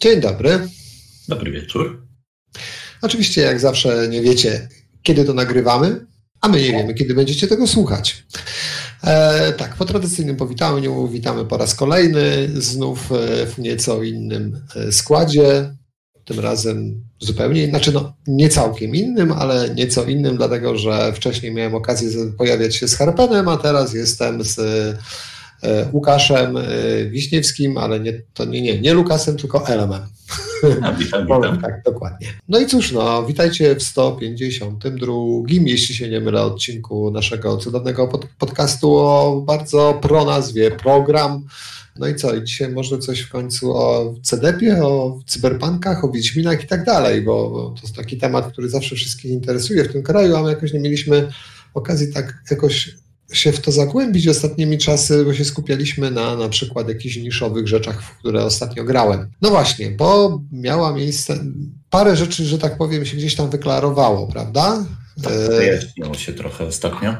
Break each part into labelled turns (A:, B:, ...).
A: Dzień dobry.
B: Dobry wieczór.
A: Oczywiście, jak zawsze, nie wiecie, kiedy to nagrywamy, a my nie wiemy, kiedy będziecie tego słuchać. Tak, po tradycyjnym powitaniu witamy po raz kolejny, znów w nieco innym składzie, tym razem zupełnie, nie całkiem innym, ale nieco innym, dlatego że wcześniej miałem okazję pojawiać się z Harpenem, a teraz jestem z Łukaszem Wiśniewskim, ale nie Lukasem, tylko Elemem.
B: Witam.
A: Tak, dokładnie. No i cóż, witajcie w 152, jeśli się nie mylę, odcinku naszego cudownego podcastu o bardzo pronazwie Program. No i co, i dzisiaj może coś w końcu o CDP-ie, o cyberpunkach, o Wiedźminach i tak dalej, bo to jest taki temat, który zawsze wszystkich interesuje w tym kraju, a my jakoś nie mieliśmy okazji tak jakoś się w to zagłębić ostatnimi czasy, bo się skupialiśmy na przykład jakichś niszowych rzeczach, w które ostatnio grałem. No właśnie, bo miała miejsce, parę rzeczy, że tak powiem, się gdzieś tam wyklarowało, prawda?
B: Tak, wyjaśniło się trochę ostatnio.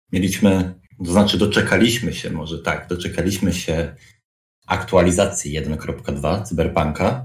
B: Doczekaliśmy się aktualizacji 1.2 Cyberpunka,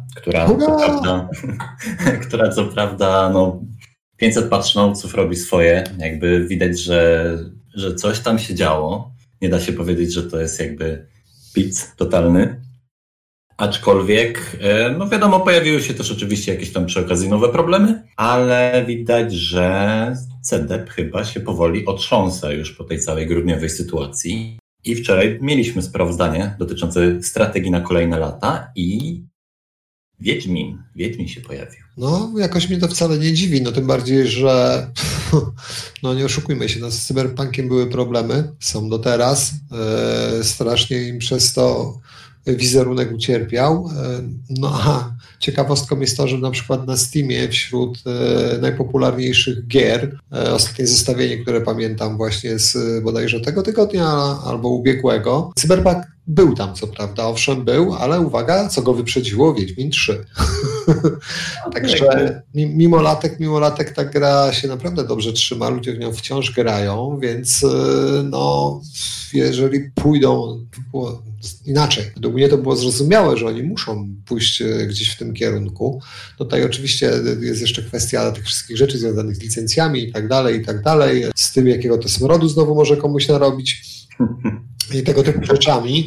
B: która co prawda 500 patch notesów robi swoje, jakby widać, że coś tam się działo. Nie da się powiedzieć, że to jest jakby pic totalny. Aczkolwiek, wiadomo, pojawiły się też oczywiście jakieś tam przy okazji nowe problemy, ale widać, że CDP chyba się powoli otrząsa już po tej całej grudniowej sytuacji. I wczoraj mieliśmy sprawozdanie dotyczące strategii na kolejne lata i Wiedźmin się pojawił.
A: Jakoś mnie to wcale nie dziwi, tym bardziej, że nie oszukujmy się, z cyberpunkiem były problemy, są do teraz, strasznie im przez to wizerunek ucierpiał. Ciekawostką jest to, że na przykład na Steamie wśród najpopularniejszych gier, ostatnie zestawienie, które pamiętam właśnie z bodajże tego tygodnia albo ubiegłego, Cyberpunk był tam, co prawda, owszem był, ale uwaga, co go wyprzedziło? Wiedźmin 3. Także mimo latek ta gra się naprawdę dobrze trzyma, ludzie w nią wciąż grają, więc jeżeli pójdą inaczej, według mnie to było zrozumiałe, że oni muszą pójść gdzieś w tym kierunku. Tutaj oczywiście jest jeszcze kwestia tych wszystkich rzeczy związanych z licencjami i tak dalej, z tym, jakiego to smrodu znowu może komuś narobić i tego typu rzeczami.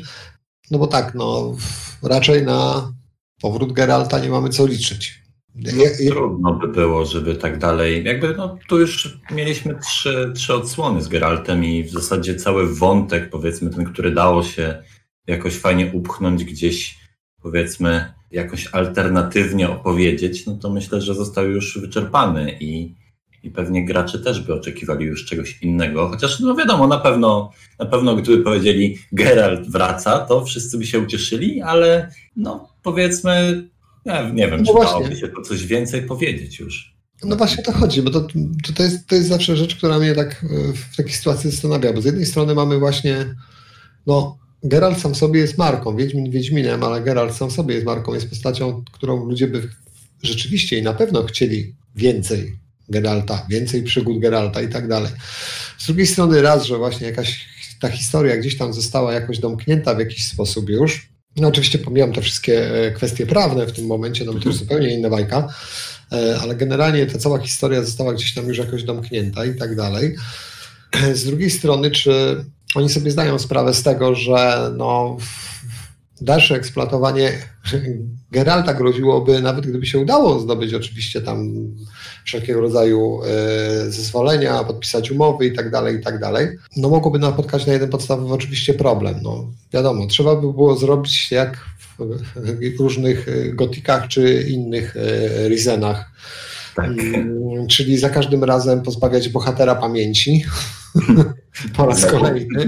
A: Raczej na powrót Geralta nie mamy co liczyć.
B: Trudno by było, żeby tak dalej. Tu już mieliśmy trzy odsłony z Geraltem i w zasadzie cały wątek, powiedzmy, ten, który dało się jakoś fajnie upchnąć gdzieś, powiedzmy, jakoś alternatywnie opowiedzieć, to myślę, że został już wyczerpany i pewnie gracze też by oczekiwali już czegoś innego. Chociaż wiadomo, na pewno gdyby powiedzieli Geralt wraca, to wszyscy by się ucieszyli, ale powiedzmy, ja nie wiem, czy dałoby się to coś więcej powiedzieć już.
A: Właśnie to chodzi, bo to jest zawsze rzecz, która mnie tak w takiej sytuacji zastanawia, bo z jednej strony mamy właśnie, Geralt sam sobie jest marką, Wiedźmin Wiedźminem, ale Geralt sam sobie jest marką, jest postacią, którą ludzie by rzeczywiście i na pewno chcieli więcej Geralta, więcej przygód Geralta i tak dalej. Z drugiej strony raz, że właśnie jakaś ta historia gdzieś tam została jakoś domknięta w jakiś sposób już. Oczywiście pomijam te wszystkie kwestie prawne w tym momencie, to już zupełnie inna bajka, ale generalnie ta cała historia została gdzieś tam już jakoś domknięta i tak dalej. Z drugiej strony, czy oni sobie zdają sprawę z tego, że dalsze eksploatowanie Geralta groziłoby, nawet gdyby się udało zdobyć oczywiście tam wszelkiego rodzaju zezwolenia, podpisać umowy i tak dalej, mogłoby napotkać na jeden podstawowy oczywiście problem. Wiadomo, trzeba by było zrobić jak w różnych gotikach czy innych Rizenach.
B: Tak.
A: Czyli za każdym razem pozbawiać bohatera pamięci po raz kolejny.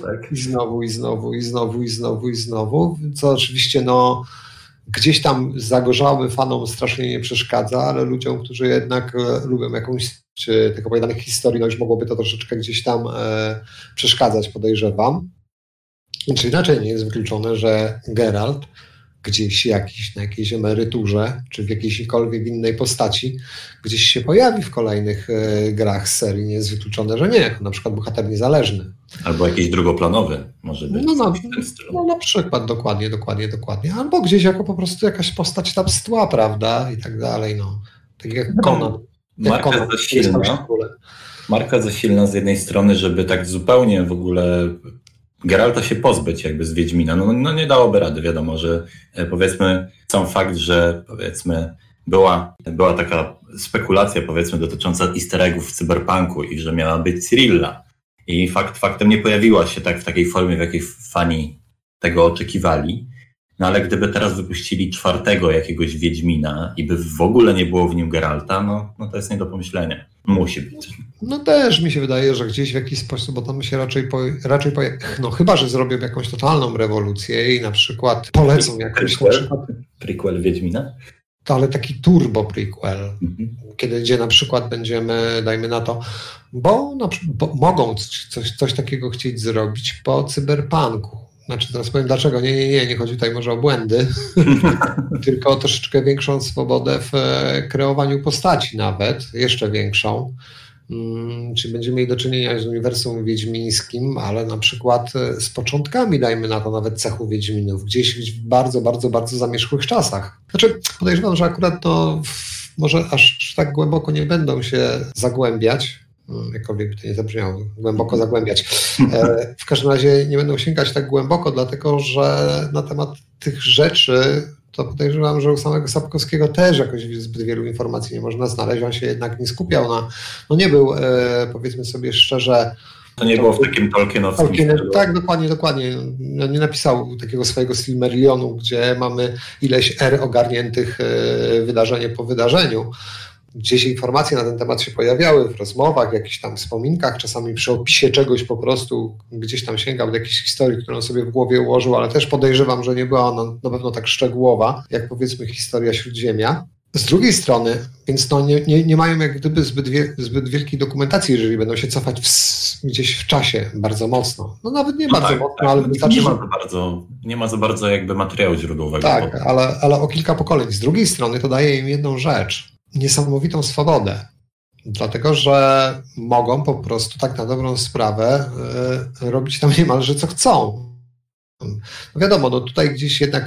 A: I znowu. Co oczywiście gdzieś tam zagorzałym fanom strasznie nie przeszkadza, ale ludziom, którzy jednak lubią jakąś tych opowiadanych historii, już mogłoby to troszeczkę gdzieś tam przeszkadzać, podejrzewam. Czy inaczej nie jest wykluczone, że Geralt gdzieś na jakiejś emeryturze, czy w jakiejśkolwiek innej postaci, gdzieś się pojawi w kolejnych grach z serii. Nie jest wykluczone, że nie, jako na przykład bohater niezależny.
B: Albo jakiś drugoplanowy może być.
A: No na przykład, dokładnie. Albo gdzieś jako po prostu jakaś postać tam z tła, prawda, i tak dalej, no. Tak jak Conan.
B: Marka za silna z jednej strony, żeby tak zupełnie w ogóle Geralta się pozbyć jakby z Wiedźmina. No nie dałoby rady, wiadomo, że powiedzmy sam fakt, że powiedzmy była taka spekulacja powiedzmy dotycząca easter eggów w Cyberpunku i że miała być Cyrilla. I faktem nie pojawiła się tak w takiej formie, w jakiej fani tego oczekiwali. No ale gdyby teraz wypuścili 4. jakiegoś Wiedźmina i by w ogóle nie było w nim Geralta, no to jest nie do pomyślenia. Musi być.
A: No też mi się wydaje, że gdzieś w jakiś sposób, bo tam się raczej no chyba, że zrobią jakąś totalną rewolucję i na przykład polecą jakąś...
B: Prequel Wiedźmina?
A: To, ale taki turbo prequel, gdzie na przykład będziemy, dajmy na to, bo mogą coś takiego chcieć zrobić po Cyberpunku. Znaczy teraz powiem dlaczego. Nie chodzi tutaj może o błędy, tylko o troszeczkę większą swobodę w kreowaniu postaci nawet, jeszcze większą. Czyli będziemy mieli do czynienia z uniwersum wiedźmińskim, ale na przykład z początkami, dajmy na to, nawet cechu Wiedźminów, gdzieś w bardzo, bardzo, bardzo zamierzchłych czasach. Znaczy podejrzewam, że akurat to może aż tak głęboko nie będą się zagłębiać, jakkolwiek by to nie zabrzmiało, głęboko zagłębiać. W każdym razie nie będą sięgać tak głęboko, dlatego że na temat tych rzeczy to podejrzewam, że u samego Sapkowskiego też jakoś zbyt wielu informacji nie można znaleźć. On się jednak nie skupiał no nie był, powiedzmy sobie szczerze...
B: To nie było w takim Tolkienowskim stylu.
A: Tak, dokładnie. No, nie napisał takiego swojego Silmarillionu, gdzie mamy ileś ogarniętych wydarzenie po wydarzeniu. Gdzieś informacje na ten temat się pojawiały w rozmowach, w jakichś tam wspominkach, czasami przy opisie czegoś po prostu gdzieś tam sięgał do jakiejś historii, którą sobie w głowie ułożył, ale też podejrzewam, że nie była ona na pewno tak szczegółowa, jak powiedzmy historia Śródziemia. Z drugiej strony, więc nie mają jak gdyby zbyt wielkiej dokumentacji, jeżeli będą się cofać gdzieś w czasie bardzo mocno. No nawet nie bardzo mocno, ale wystarczy,
B: nie ma za bardzo jakby materiału źródłowego.
A: Tak, ale o kilka pokoleń. Z drugiej strony to daje im jedną rzecz. Niesamowitą swobodę, dlatego że mogą po prostu tak na dobrą sprawę robić tam niemalże co chcą. No wiadomo, no tutaj gdzieś jednak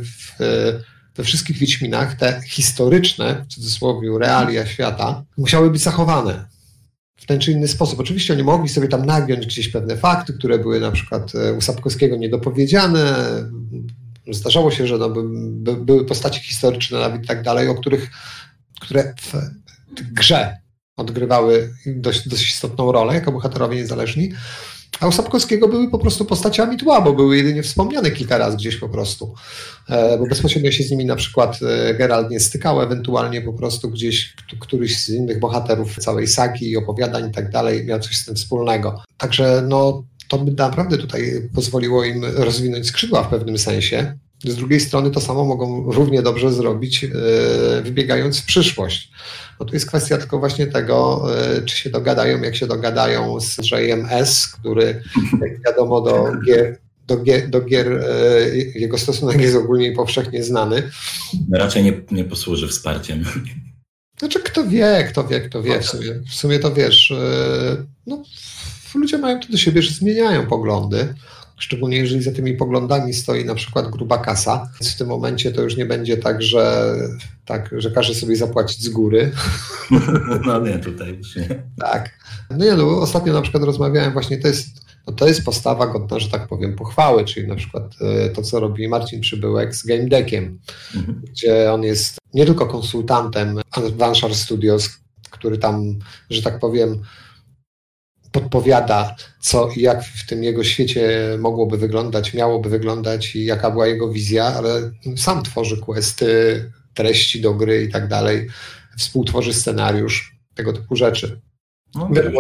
A: we wszystkich Wiedźminach te historyczne, w cudzysłowie, realia świata musiały być zachowane w ten czy inny sposób. Oczywiście oni mogli sobie tam nagiąć gdzieś pewne fakty, które były na przykład u Sapkowskiego niedopowiedziane. Zdarzało się, że były postaci historyczne nawet i tak dalej, które w grze odgrywały dość istotną rolę jako bohaterowie niezależni, a u Sapkowskiego były po prostu postaciami tła, bo były jedynie wspomniane kilka razy gdzieś po prostu, bo bezpośrednio się z nimi na przykład Geralt nie stykał, ewentualnie po prostu gdzieś któryś z innych bohaterów całej sagi i opowiadań i tak dalej miał coś z tym wspólnego. Także no, to by naprawdę tutaj pozwoliło im rozwinąć skrzydła w pewnym sensie. Z drugiej strony to samo mogą równie dobrze zrobić, wybiegając w przyszłość. No tu jest kwestia tylko właśnie tego, czy się dogadają, jak się dogadają z Andrzejem S., który, jak wiadomo, do gier jego stosunek jest ogólnie i powszechnie znany.
B: Raczej nie posłuży wsparciem.
A: Znaczy kto wie. W sumie to wiesz, no, ludzie mają to do siebie, że zmieniają poglądy. Szczególnie jeżeli za tymi poglądami stoi na przykład gruba kasa. Więc w tym momencie to już nie będzie tak, że każe sobie zapłacić z góry.
B: No nie, tutaj już nie.
A: Tak. No ostatnio na przykład rozmawiałem właśnie, to jest postawa godna, że tak powiem, pochwały, czyli na przykład to, co robi Marcin Przybyłek z Game Deckiem, gdzie on jest nie tylko konsultantem Vanshar Studios, który tam, że tak powiem, podpowiada, co i jak w tym jego świecie mogłoby wyglądać, miałoby wyglądać i jaka była jego wizja, ale sam tworzy questy, treści do gry i tak dalej, współtworzy scenariusz, tego typu rzeczy.
B: No,
A: bo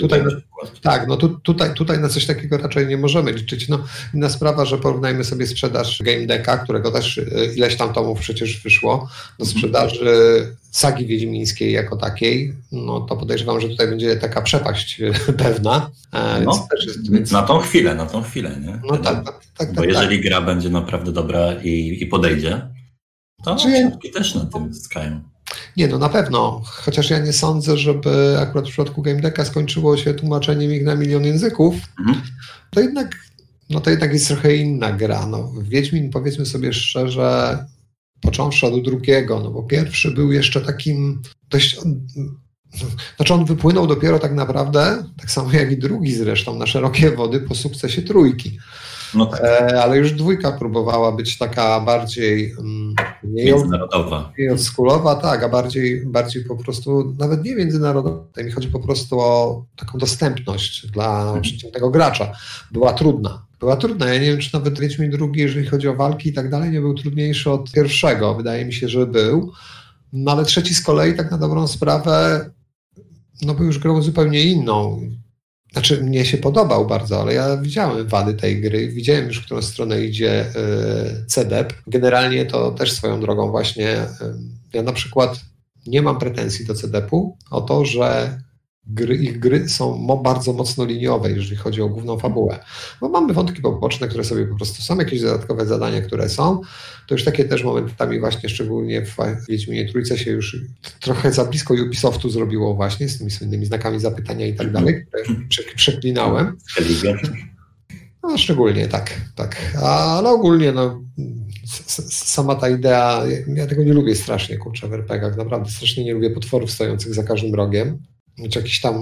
A: tutaj na coś takiego raczej nie możemy liczyć. No, inna sprawa, że porównajmy sobie sprzedaż Game Decka, którego też ileś tam tomów przecież wyszło, do sprzedaży sagi wiedźmińskiej jako takiej, no to podejrzewam, że tutaj będzie taka przepaść pewna.
B: No, więc na tą chwilę, nie?
A: No tak.
B: Bo jeżeli gra będzie naprawdę dobra i podejdzie, to książki też na tym zyskają.
A: Nie, no na pewno, chociaż ja nie sądzę, żeby akurat w przypadku Game Decka skończyło się tłumaczeniem ich na 1 milion języków, to jednak jest trochę inna gra. No, Wiedźmin, powiedzmy sobie szczerze, począwszy od drugiego, no bo pierwszy był jeszcze takim dość... Znaczy on wypłynął dopiero tak naprawdę, tak samo jak i drugi zresztą, na szerokie wody po sukcesie trójki.
B: No tak.
A: Ale już dwójka próbowała być taka bardziej
B: międzynarodowa.
A: Mniej oldschoolowa, tak, a bardziej po prostu, nawet nie międzynarodowa, mi chodzi po prostu o taką dostępność dla przeciętnego gracza. Była trudna. Ja nie wiem, czy nawet Wiedźmin drugi, jeżeli chodzi o walki i tak dalej, nie był trudniejszy od pierwszego. Wydaje mi się, że był. No ale trzeci z kolei, tak na dobrą sprawę, no był już grą zupełnie inną. Znaczy, mnie się podobał bardzo, ale ja widziałem wady tej gry, widziałem już, w którą stronę idzie CDEP. Generalnie to też swoją drogą właśnie, ja na przykład nie mam pretensji do CDEP-u o to, że ich gry są bardzo mocno liniowe, jeżeli chodzi o główną fabułę. Bo mamy wątki poboczne, które sobie po prostu są, jakieś dodatkowe zadania, które są. To już takie też momentami właśnie, szczególnie w Wiedźminie Trójce się już trochę za blisko Ubisoftu zrobiło właśnie z tymi słynnymi znakami zapytania i tak dalej, które przeklinałem. No szczególnie tak. Ale ogólnie sama ta idea, ja tego nie lubię strasznie, w RPG-ach, naprawdę strasznie nie lubię potworów stojących za każdym rogiem. Czy jakichś tam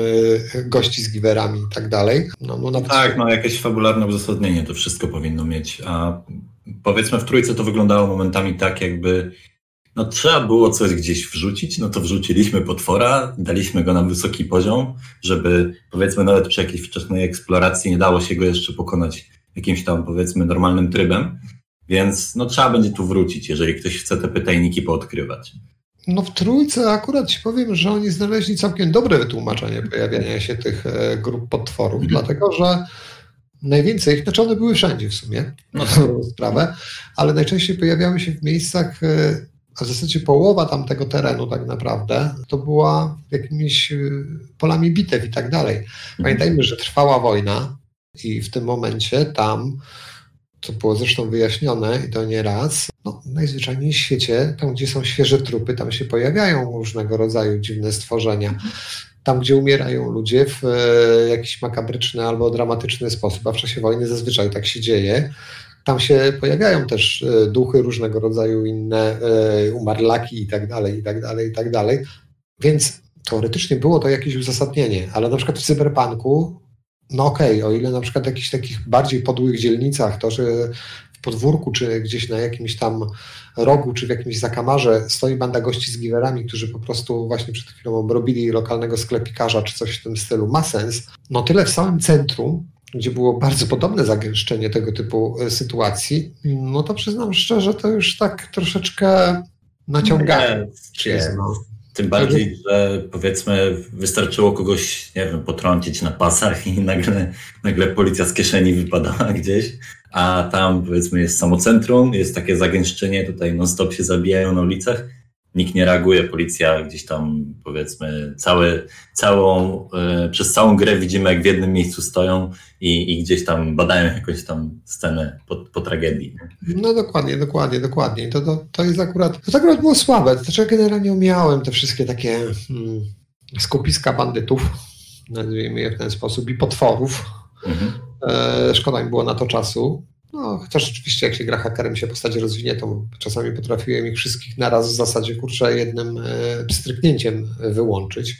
A: gości z giwerami i tak dalej.
B: Jakieś fabularne uzasadnienie to wszystko powinno mieć. A powiedzmy w Trójce to wyglądało momentami tak, jakby trzeba było coś gdzieś wrzucić, to wrzuciliśmy potwora, daliśmy go na wysoki poziom, żeby powiedzmy nawet przy jakiejś wczesnej eksploracji nie dało się go jeszcze pokonać jakimś tam powiedzmy normalnym trybem, więc trzeba będzie tu wrócić, jeżeli ktoś chce te pytajniki poodkrywać.
A: No w Trójce akurat ci powiem, że oni znaleźli całkiem dobre wytłumaczenie pojawiania się tych grup potworów, dlatego że najwięcej ich, one były wszędzie w sumie, sprawę, ale najczęściej pojawiały się w miejscach, a w zasadzie połowa tamtego terenu tak naprawdę, to była jakimiś polami bitew i tak dalej. Pamiętajmy, że trwała wojna i w tym momencie tam, to było zresztą wyjaśnione i to nie raz, najzwyczajniej w świecie, tam gdzie są świeże trupy, tam się pojawiają różnego rodzaju dziwne stworzenia. Tam, gdzie umierają ludzie w jakiś makabryczny albo dramatyczny sposób, a w czasie wojny zazwyczaj tak się dzieje, tam się pojawiają też duchy różnego rodzaju inne, umarlaki i tak dalej. Więc teoretycznie było to jakieś uzasadnienie, ale na przykład w Cyberpunku o ile na przykład w jakichś takich bardziej podłych dzielnicach, to, że w podwórku, czy gdzieś na jakimś tam rogu, czy w jakimś zakamarze stoi banda gości z giwerami, którzy po prostu właśnie przed chwilą obrobili lokalnego sklepikarza, czy coś w tym stylu, ma sens. Tyle w samym centrum, gdzie było bardzo podobne zagęszczenie tego typu sytuacji, to przyznam szczerze, to już tak troszeczkę naciągane.
B: Tym bardziej, że powiedzmy wystarczyło kogoś, nie wiem, potrącić na pasach i nagle policja z kieszeni wypadała gdzieś, a tam powiedzmy jest samo centrum, jest takie zagęszczenie, tutaj non-stop się zabijają na ulicach, nikt nie reaguje, policja gdzieś tam powiedzmy przez całą grę widzimy, jak w jednym miejscu stoją i gdzieś tam badają jakąś tam scenę po tragedii.
A: No dokładnie. To jest akurat było słabe. To znaczy generalnie umiałem te wszystkie takie skupiska bandytów, nazwijmy je w ten sposób, i potworów. Szkoda mi było na to czasu. Chociaż oczywiście jak się gra hakerem, się postać rozwinie, to czasami potrafiłem ich wszystkich naraz w zasadzie, jednym pstryknięciem wyłączyć.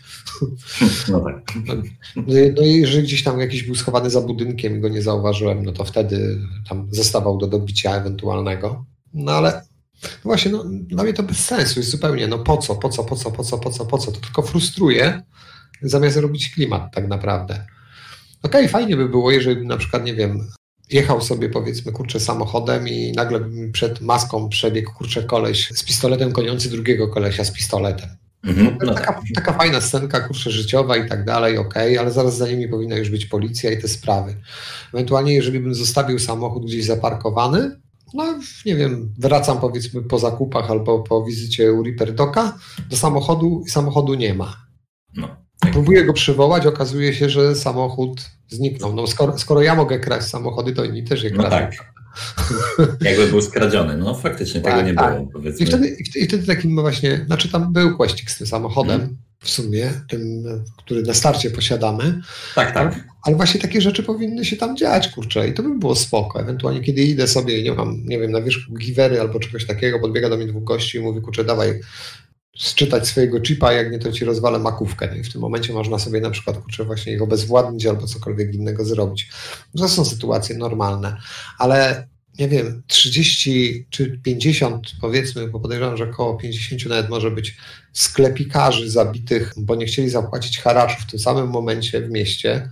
A: I jeżeli gdzieś tam jakiś był schowany za budynkiem i go nie zauważyłem, to wtedy tam zostawał do dobicia ewentualnego. Ale właśnie, dla mnie to bez sensu jest zupełnie. Po co? To tylko frustruje, zamiast robić klimat tak naprawdę. Fajnie by było, jeżeli na przykład, nie wiem, jechał sobie powiedzmy, samochodem i nagle przed maską przebiegł, koleś z pistoletem goniący drugiego kolesia z pistoletem. To jest taka fajna scenka, kurczę, życiowa i tak dalej, okej, ale zaraz za nimi powinna już być policja i te sprawy. Ewentualnie, jeżeli bym zostawił samochód gdzieś zaparkowany, no nie wiem, wracam powiedzmy po zakupach albo po wizycie u Reaper Doka do samochodu i samochodu nie ma. Próbuję go przywołać, okazuje się, że samochód zniknął. No skoro ja mogę kraść samochody, to inni też je kradą.
B: No tak. Jakby był skradziony. No faktycznie tego nie było, powiedzmy.
A: I wtedy takim właśnie, znaczy tam był kłeścik z tym samochodem, w sumie, tym, który na starcie posiadamy.
B: Tak.
A: Ale właśnie takie rzeczy powinny się tam dziać, kurczę, i to by było spoko. Ewentualnie, kiedy idę sobie i nie mam, nie wiem, na wierzchu giwery albo czegoś takiego, podbiega do mnie 2 gości i mówi, kurczę, dawaj sczytać swojego chipa, jak nie, to ci rozwalę makówkę. No i w tym momencie można sobie na przykład, kurczę, właśnie ich obezwładnić albo cokolwiek innego zrobić. To są sytuacje normalne, ale nie wiem, 30 czy 50 powiedzmy, bo podejrzewam, że około 50 nawet może być sklepikarzy zabitych, bo nie chcieli zapłacić haraczu w tym samym momencie w mieście.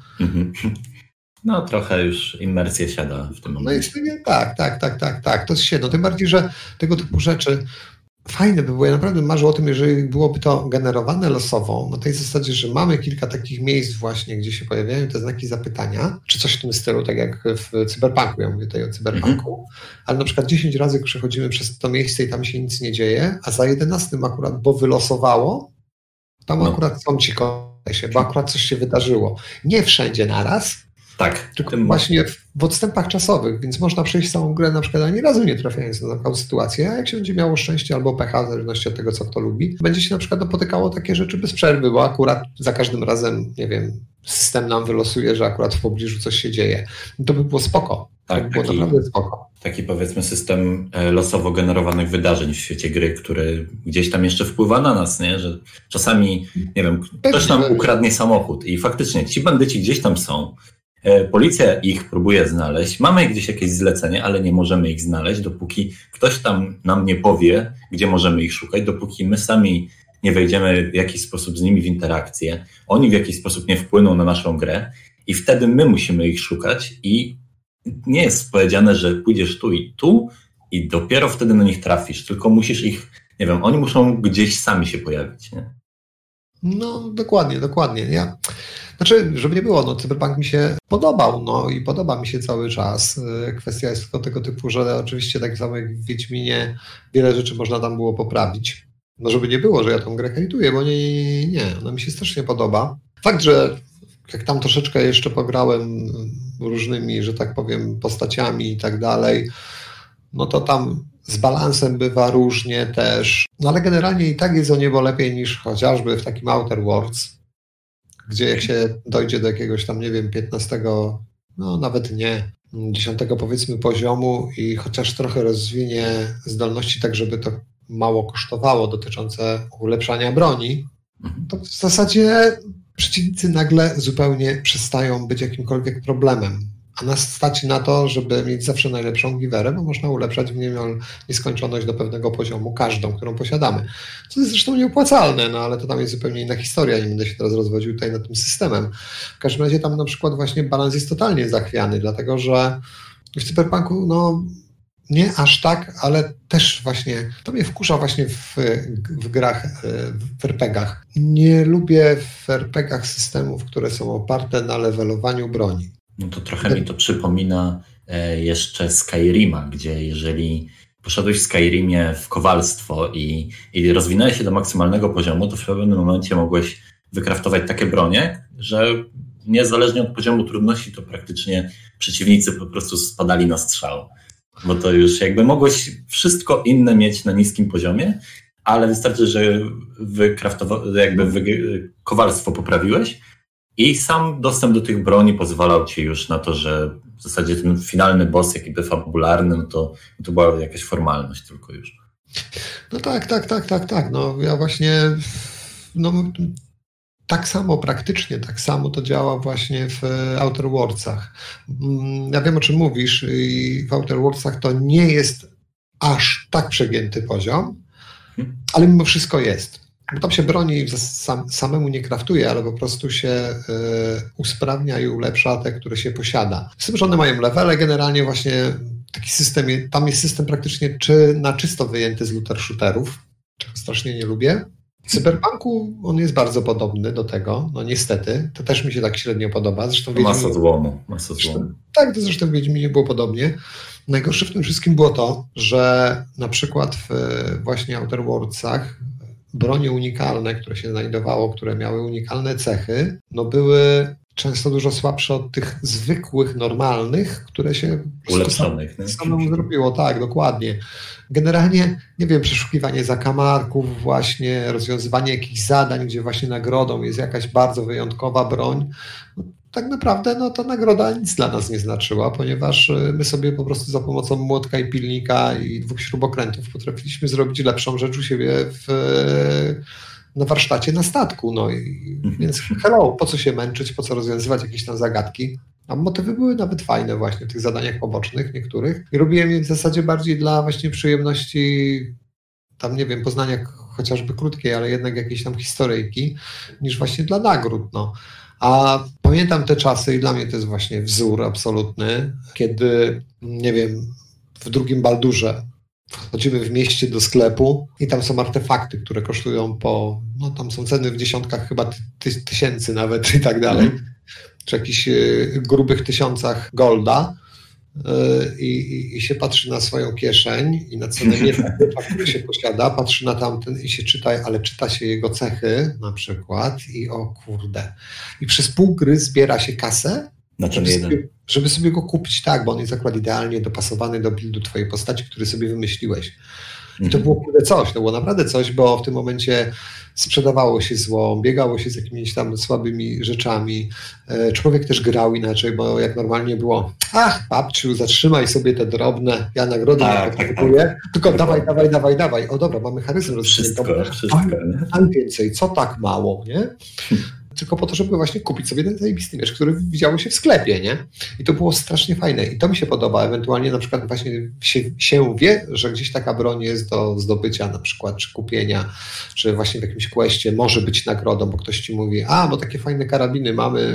B: No trochę już imersja siada w tym momencie.
A: No i tak, to jest świetne. Tym bardziej, że tego typu rzeczy fajne by było, ja naprawdę marzę o tym, jeżeli byłoby to generowane losowo, na tej zasadzie, że mamy kilka takich miejsc właśnie, gdzie się pojawiają te znaki zapytania, czy coś w tym stylu, tak jak w Cyberpunku, ja mówię tutaj o Cyberpunku, ale na przykład 10 razy przechodzimy przez to miejsce i tam się nic nie dzieje, a za 11 akurat, bo wylosowało, tam akurat są ci kolesie, bo akurat coś się wydarzyło. Nie wszędzie naraz, tylko właśnie w odstępach czasowych, więc można przejść całą grę na przykład ani razu nie trafiając na taką sytuację, a jak się będzie miało szczęście albo pecha, w zależności od tego, co kto lubi, będzie się na przykład dopotykało takie rzeczy bez przerwy, bo akurat za każdym razem, nie wiem, system nam wylosuje, że akurat w pobliżu coś się dzieje. I to by było spoko.
B: Tak,
A: to by było naprawdę spoko.
B: Taki powiedzmy system losowo generowanych wydarzeń w świecie gry, który gdzieś tam jeszcze wpływa na nas, nie? Że czasami, nie wiem, ktoś nam ukradnie samochód i faktycznie ci bandyci gdzieś tam są. Policja ich próbuje znaleźć, mamy gdzieś jakieś zlecenie, ale nie możemy ich znaleźć, dopóki ktoś tam nam nie powie, gdzie możemy ich szukać, dopóki my sami nie wejdziemy w jakiś sposób z nimi w interakcję, oni w jakiś sposób nie wpłyną na naszą grę i wtedy my musimy ich szukać i nie jest powiedziane, że pójdziesz tu i dopiero wtedy na nich trafisz, tylko musisz ich, nie wiem, oni muszą gdzieś sami się pojawić, nie?
A: No, dokładnie. Znaczy, żeby nie było, Cyberpunk mi się podobał, i podoba mi się cały czas. Kwestia jest tylko tego typu, że oczywiście tak samo jak w Wiedźminie wiele rzeczy można tam było poprawić. No, żeby nie było, że ja tą grę hejtuję, bo nie, ona mi się strasznie podoba. Fakt, że jak tam troszeczkę jeszcze pograłem różnymi, że tak powiem, postaciami i tak dalej, no to tam z balansem bywa różnie też, ale generalnie i tak jest o niebo lepiej niż chociażby w takim Outer Worlds, gdzie jak się dojdzie do jakiegoś tam, nie wiem, 15, no nawet nie, 10 powiedzmy poziomu i chociaż trochę rozwinie zdolności tak, żeby to mało kosztowało dotyczące ulepszania broni, to w zasadzie przeciwnicy nagle zupełnie przestają być jakimkolwiek problemem. A nas stać na to, żeby mieć zawsze najlepszą giwerę, bo można ulepszać w niemal nieskończoność do pewnego poziomu każdą, którą posiadamy. Co jest zresztą nieopłacalne, ale to tam jest zupełnie inna historia, nie będę się teraz rozwodził tutaj nad tym systemem. W każdym razie tam na przykład właśnie balans jest totalnie zachwiany, dlatego że w Cyberpunku, nie aż tak, ale też właśnie, to mnie wkurza właśnie w grach, w RPG-ach. Nie lubię w RPG-ach systemów, które są oparte na levelowaniu broni.
B: No to trochę mi to przypomina jeszcze Skyrima, gdzie jeżeli poszedłeś w Skyrimie w kowalstwo i rozwinąłeś się do maksymalnego poziomu, to w pewnym momencie mogłeś wykraftować takie bronie, że niezależnie od poziomu trudności, to praktycznie przeciwnicy po prostu spadali na strzał. Bo to już jakby mogłeś wszystko inne mieć na niskim poziomie, ale wystarczy, że kowalstwo poprawiłeś i sam dostęp do tych broni pozwalał ci już na to, że w zasadzie ten finalny boss, jakiby fabularny, to była jakaś formalność tylko już.
A: No tak. Ja właśnie praktycznie tak samo to działa właśnie w Outer Worldsach. Ja wiem, o czym mówisz i w Outer Worldsach to nie jest aż tak przegięty poziom, ale mimo wszystko jest. Bo tam się broni samemu nie kraftuje, ale po prostu się usprawnia i ulepsza te, które się posiada. Z tym, że one mają levele, generalnie właśnie taki system, tam jest system praktycznie na czysto wyjęty z looter shooterów, czego strasznie nie lubię. W Cyberpunku on jest bardzo podobny do tego, no niestety. To też mi się tak średnio podoba. Zresztą
B: masa złomu.
A: Tak, to zresztą w Wiedźminie było podobnie. Najgorsze w tym wszystkim było to, że na przykład w właśnie Outer Worldsach bronie unikalne, które się znajdowało, które miały unikalne cechy, no były często dużo słabsze od tych zwykłych, normalnych, które się
B: ulepszonych
A: samemu zrobiło. Tak, dokładnie. Generalnie, nie wiem, przeszukiwanie zakamarków właśnie, rozwiązywanie jakichś zadań, gdzie właśnie nagrodą jest jakaś bardzo wyjątkowa broń. No, tak naprawdę no, ta nagroda nic dla nas nie znaczyła, ponieważ my sobie po prostu za pomocą młotka i pilnika i 2 śrubokrętów potrafiliśmy zrobić lepszą rzecz u siebie na warsztacie, na statku. No i więc hello, po co się męczyć, po co rozwiązywać jakieś tam zagadki? A motywy były nawet fajne właśnie w tych zadaniach pobocznych niektórych. I robiłem je w zasadzie bardziej dla właśnie przyjemności, tam nie wiem, poznania chociażby krótkiej, ale jednak jakiejś tam historyjki, niż właśnie dla nagród. No. A pamiętam te czasy i dla mnie to jest właśnie wzór absolutny, kiedy, nie wiem, w drugim Baldurze wchodzimy w mieście do sklepu i tam są artefakty, które kosztują no tam są ceny w dziesiątkach chyba tysięcy nawet i tak dalej, czy jakichś grubych tysiącach golda i się patrzy na swoją kieszeń i na cenę miecza, który się posiada, patrzy na tamten i się czyta się jego cechy na przykład i o kurde. I przez pół gry zbiera się kasę, żeby sobie go kupić, tak, bo on jest akurat idealnie dopasowany do buildu twojej postaci, który sobie wymyśliłeś. I to było coś, to było naprawdę coś, bo w tym momencie sprzedawało się zło, biegało się z jakimiś tam słabymi rzeczami. Człowiek też grał inaczej, bo jak normalnie było, babciu, zatrzymaj sobie te drobne, ja nagrody nie potrzebuję, tylko dawaj. O dobra, mamy charyzmę rozwiniętą.
B: Wszystko.
A: A więcej, co tak mało, nie? Tylko po to, żeby właśnie kupić sobie ten zajebisty miecz, który widziało się w sklepie, nie? I to było strasznie fajne. I to mi się podoba. Ewentualnie na przykład właśnie się wie, że gdzieś taka broń jest do zdobycia na przykład, czy kupienia, czy właśnie w jakimś questie może być nagrodą, bo ktoś ci mówi, bo takie fajne karabiny mamy,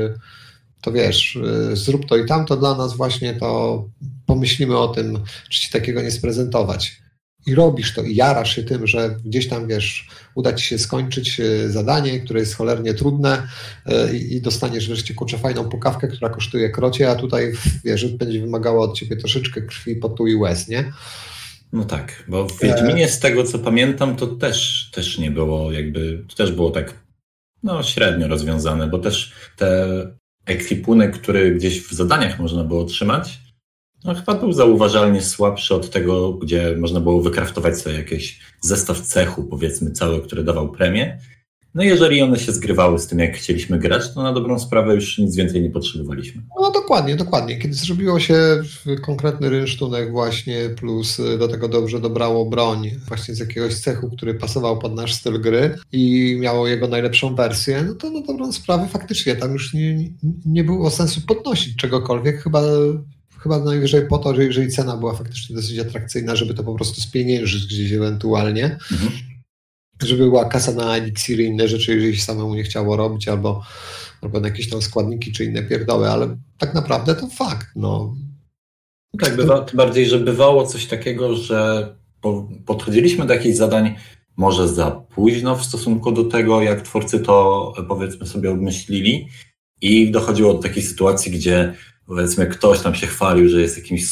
A: to wiesz, zrób to i tamto dla nas właśnie, to pomyślimy o tym, czy ci takiego nie sprezentować. I robisz to i jarasz się tym, że gdzieś tam, wiesz, uda ci się skończyć zadanie, które jest cholernie trudne i dostaniesz wreszcie, kurczę, fajną pukawkę, która kosztuje krocie, a tutaj, wiesz, będzie wymagało od ciebie troszeczkę krwi, potu i łez, nie?
B: No tak, bo w Wiedźminie z tego, co pamiętam, to też nie było jakby, to też było tak, średnio rozwiązane, bo też te ekwipunek, który gdzieś w zadaniach można było otrzymać, chyba był zauważalnie słabszy od tego, gdzie można było wykraftować sobie jakiś zestaw cechu, powiedzmy cały, który dawał premię. No i jeżeli one się zgrywały z tym, jak chcieliśmy grać, to na dobrą sprawę już nic więcej nie potrzebowaliśmy.
A: No dokładnie. Kiedy zrobiło się konkretny rynsztunek właśnie, plus do tego dobrze dobrało broń właśnie z jakiegoś cechu, który pasował pod nasz styl gry i miało jego najlepszą wersję, no to na dobrą sprawę faktycznie tam już nie było sensu podnosić czegokolwiek, chyba najwyżej po to, że jeżeli cena była faktycznie dosyć atrakcyjna, żeby to po prostu spieniężyć gdzieś ewentualnie, żeby była kasa na eliksiry i inne rzeczy, jeżeli się samemu nie chciało robić, albo na jakieś tam składniki czy inne pierdoły, ale tak naprawdę to fakt. No.
B: Tak, tym bardziej, że bywało coś takiego, że podchodziliśmy do jakichś zadań może za późno w stosunku do tego, jak twórcy to, powiedzmy sobie, obmyślili i dochodziło do takiej sytuacji, gdzie powiedzmy ktoś tam się chwalił, że jest jakimś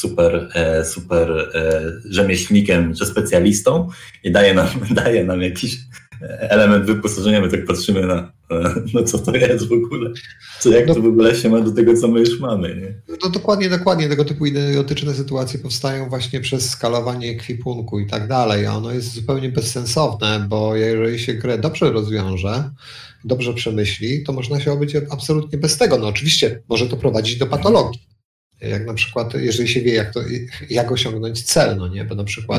B: super rzemieślnikiem czy specjalistą i daje nam jakiś element wyposażenia, my tak patrzymy na co to jest w ogóle, jak to w ogóle się ma do tego, co my już mamy. Nie?
A: No dokładnie, tego typu idiotyczne sytuacje powstają właśnie przez skalowanie ekwipunku i tak dalej, a ono jest zupełnie bezsensowne, bo jeżeli się grę dobrze rozwiąże, dobrze przemyśli, to można się obyć absolutnie bez tego. No oczywiście może to prowadzić do patologii. Jak na przykład, jeżeli się wie, jak osiągnąć cel, no nie? Bo na przykład...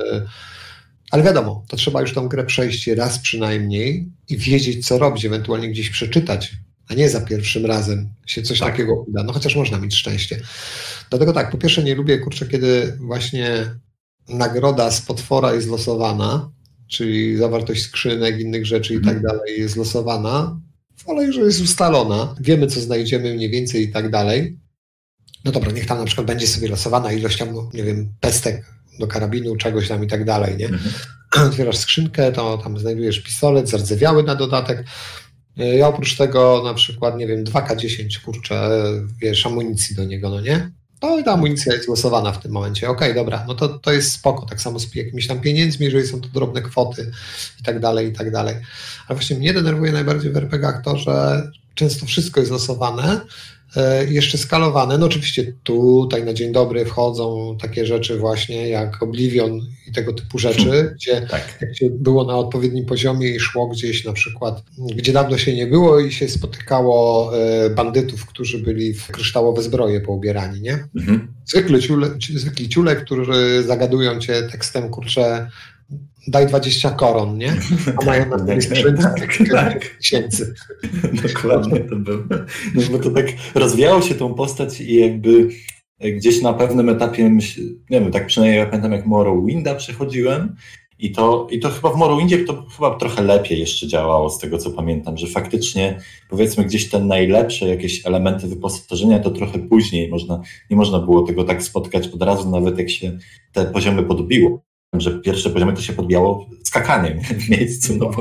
A: Ale wiadomo, to trzeba już tą grę przejść raz przynajmniej i wiedzieć, co robić, ewentualnie gdzieś przeczytać, a nie za pierwszym razem się coś takiego uda. No chociaż można mieć szczęście. Dlatego tak, po pierwsze nie lubię, kiedy właśnie nagroda z potwora jest losowana, czyli zawartość skrzynek, innych rzeczy i tak dalej jest losowana, ale już jest ustalona, wiemy, co znajdziemy mniej więcej i tak dalej. No dobra, niech tam na przykład będzie sobie losowana ilość tam, nie wiem, pestek do karabinu, czegoś tam i tak dalej, nie? otwierasz skrzynkę, to tam znajdujesz pistolet, zardzewiały na dodatek. Ja oprócz tego na przykład, nie wiem, 2K10, kurczę, wiesz, amunicji do niego, no nie? No i ta amunicja jest losowana w tym momencie. Okej, dobra, no to jest spoko, tak samo z jakimiś tam pieniędzmi, jeżeli są to drobne kwoty i tak dalej, i tak dalej. Ale właśnie mnie denerwuje najbardziej w RPG-ach to, że często wszystko jest losowane, jeszcze skalowane. No oczywiście tutaj na dzień dobry wchodzą takie rzeczy właśnie jak Oblivion i tego typu rzeczy, gdzie jak się było na odpowiednim poziomie i szło gdzieś na przykład, gdzie dawno się nie było i się spotykało bandytów, którzy byli w kryształowe zbroje poubierani, nie? Zwykli ciule, którzy zagadują cię tekstem, kurczę, daj 20 koron, nie? A mają na tej skrzynce tysięcy.
B: Dokładnie to było. No bo to tak rozwijało się tą postać i jakby gdzieś na pewnym etapie, nie wiem, tak przynajmniej ja pamiętam jak Morrowinda przechodziłem i to chyba w Morrowindzie to chyba trochę lepiej jeszcze działało z tego co pamiętam, że faktycznie powiedzmy gdzieś te najlepsze jakieś elementy wyposażenia to trochę później nie można było tego tak spotkać od razu, nawet jak się te poziomy podbiło. Że pierwsze poziomy to się podbijało skakaniem w miejscu, no bo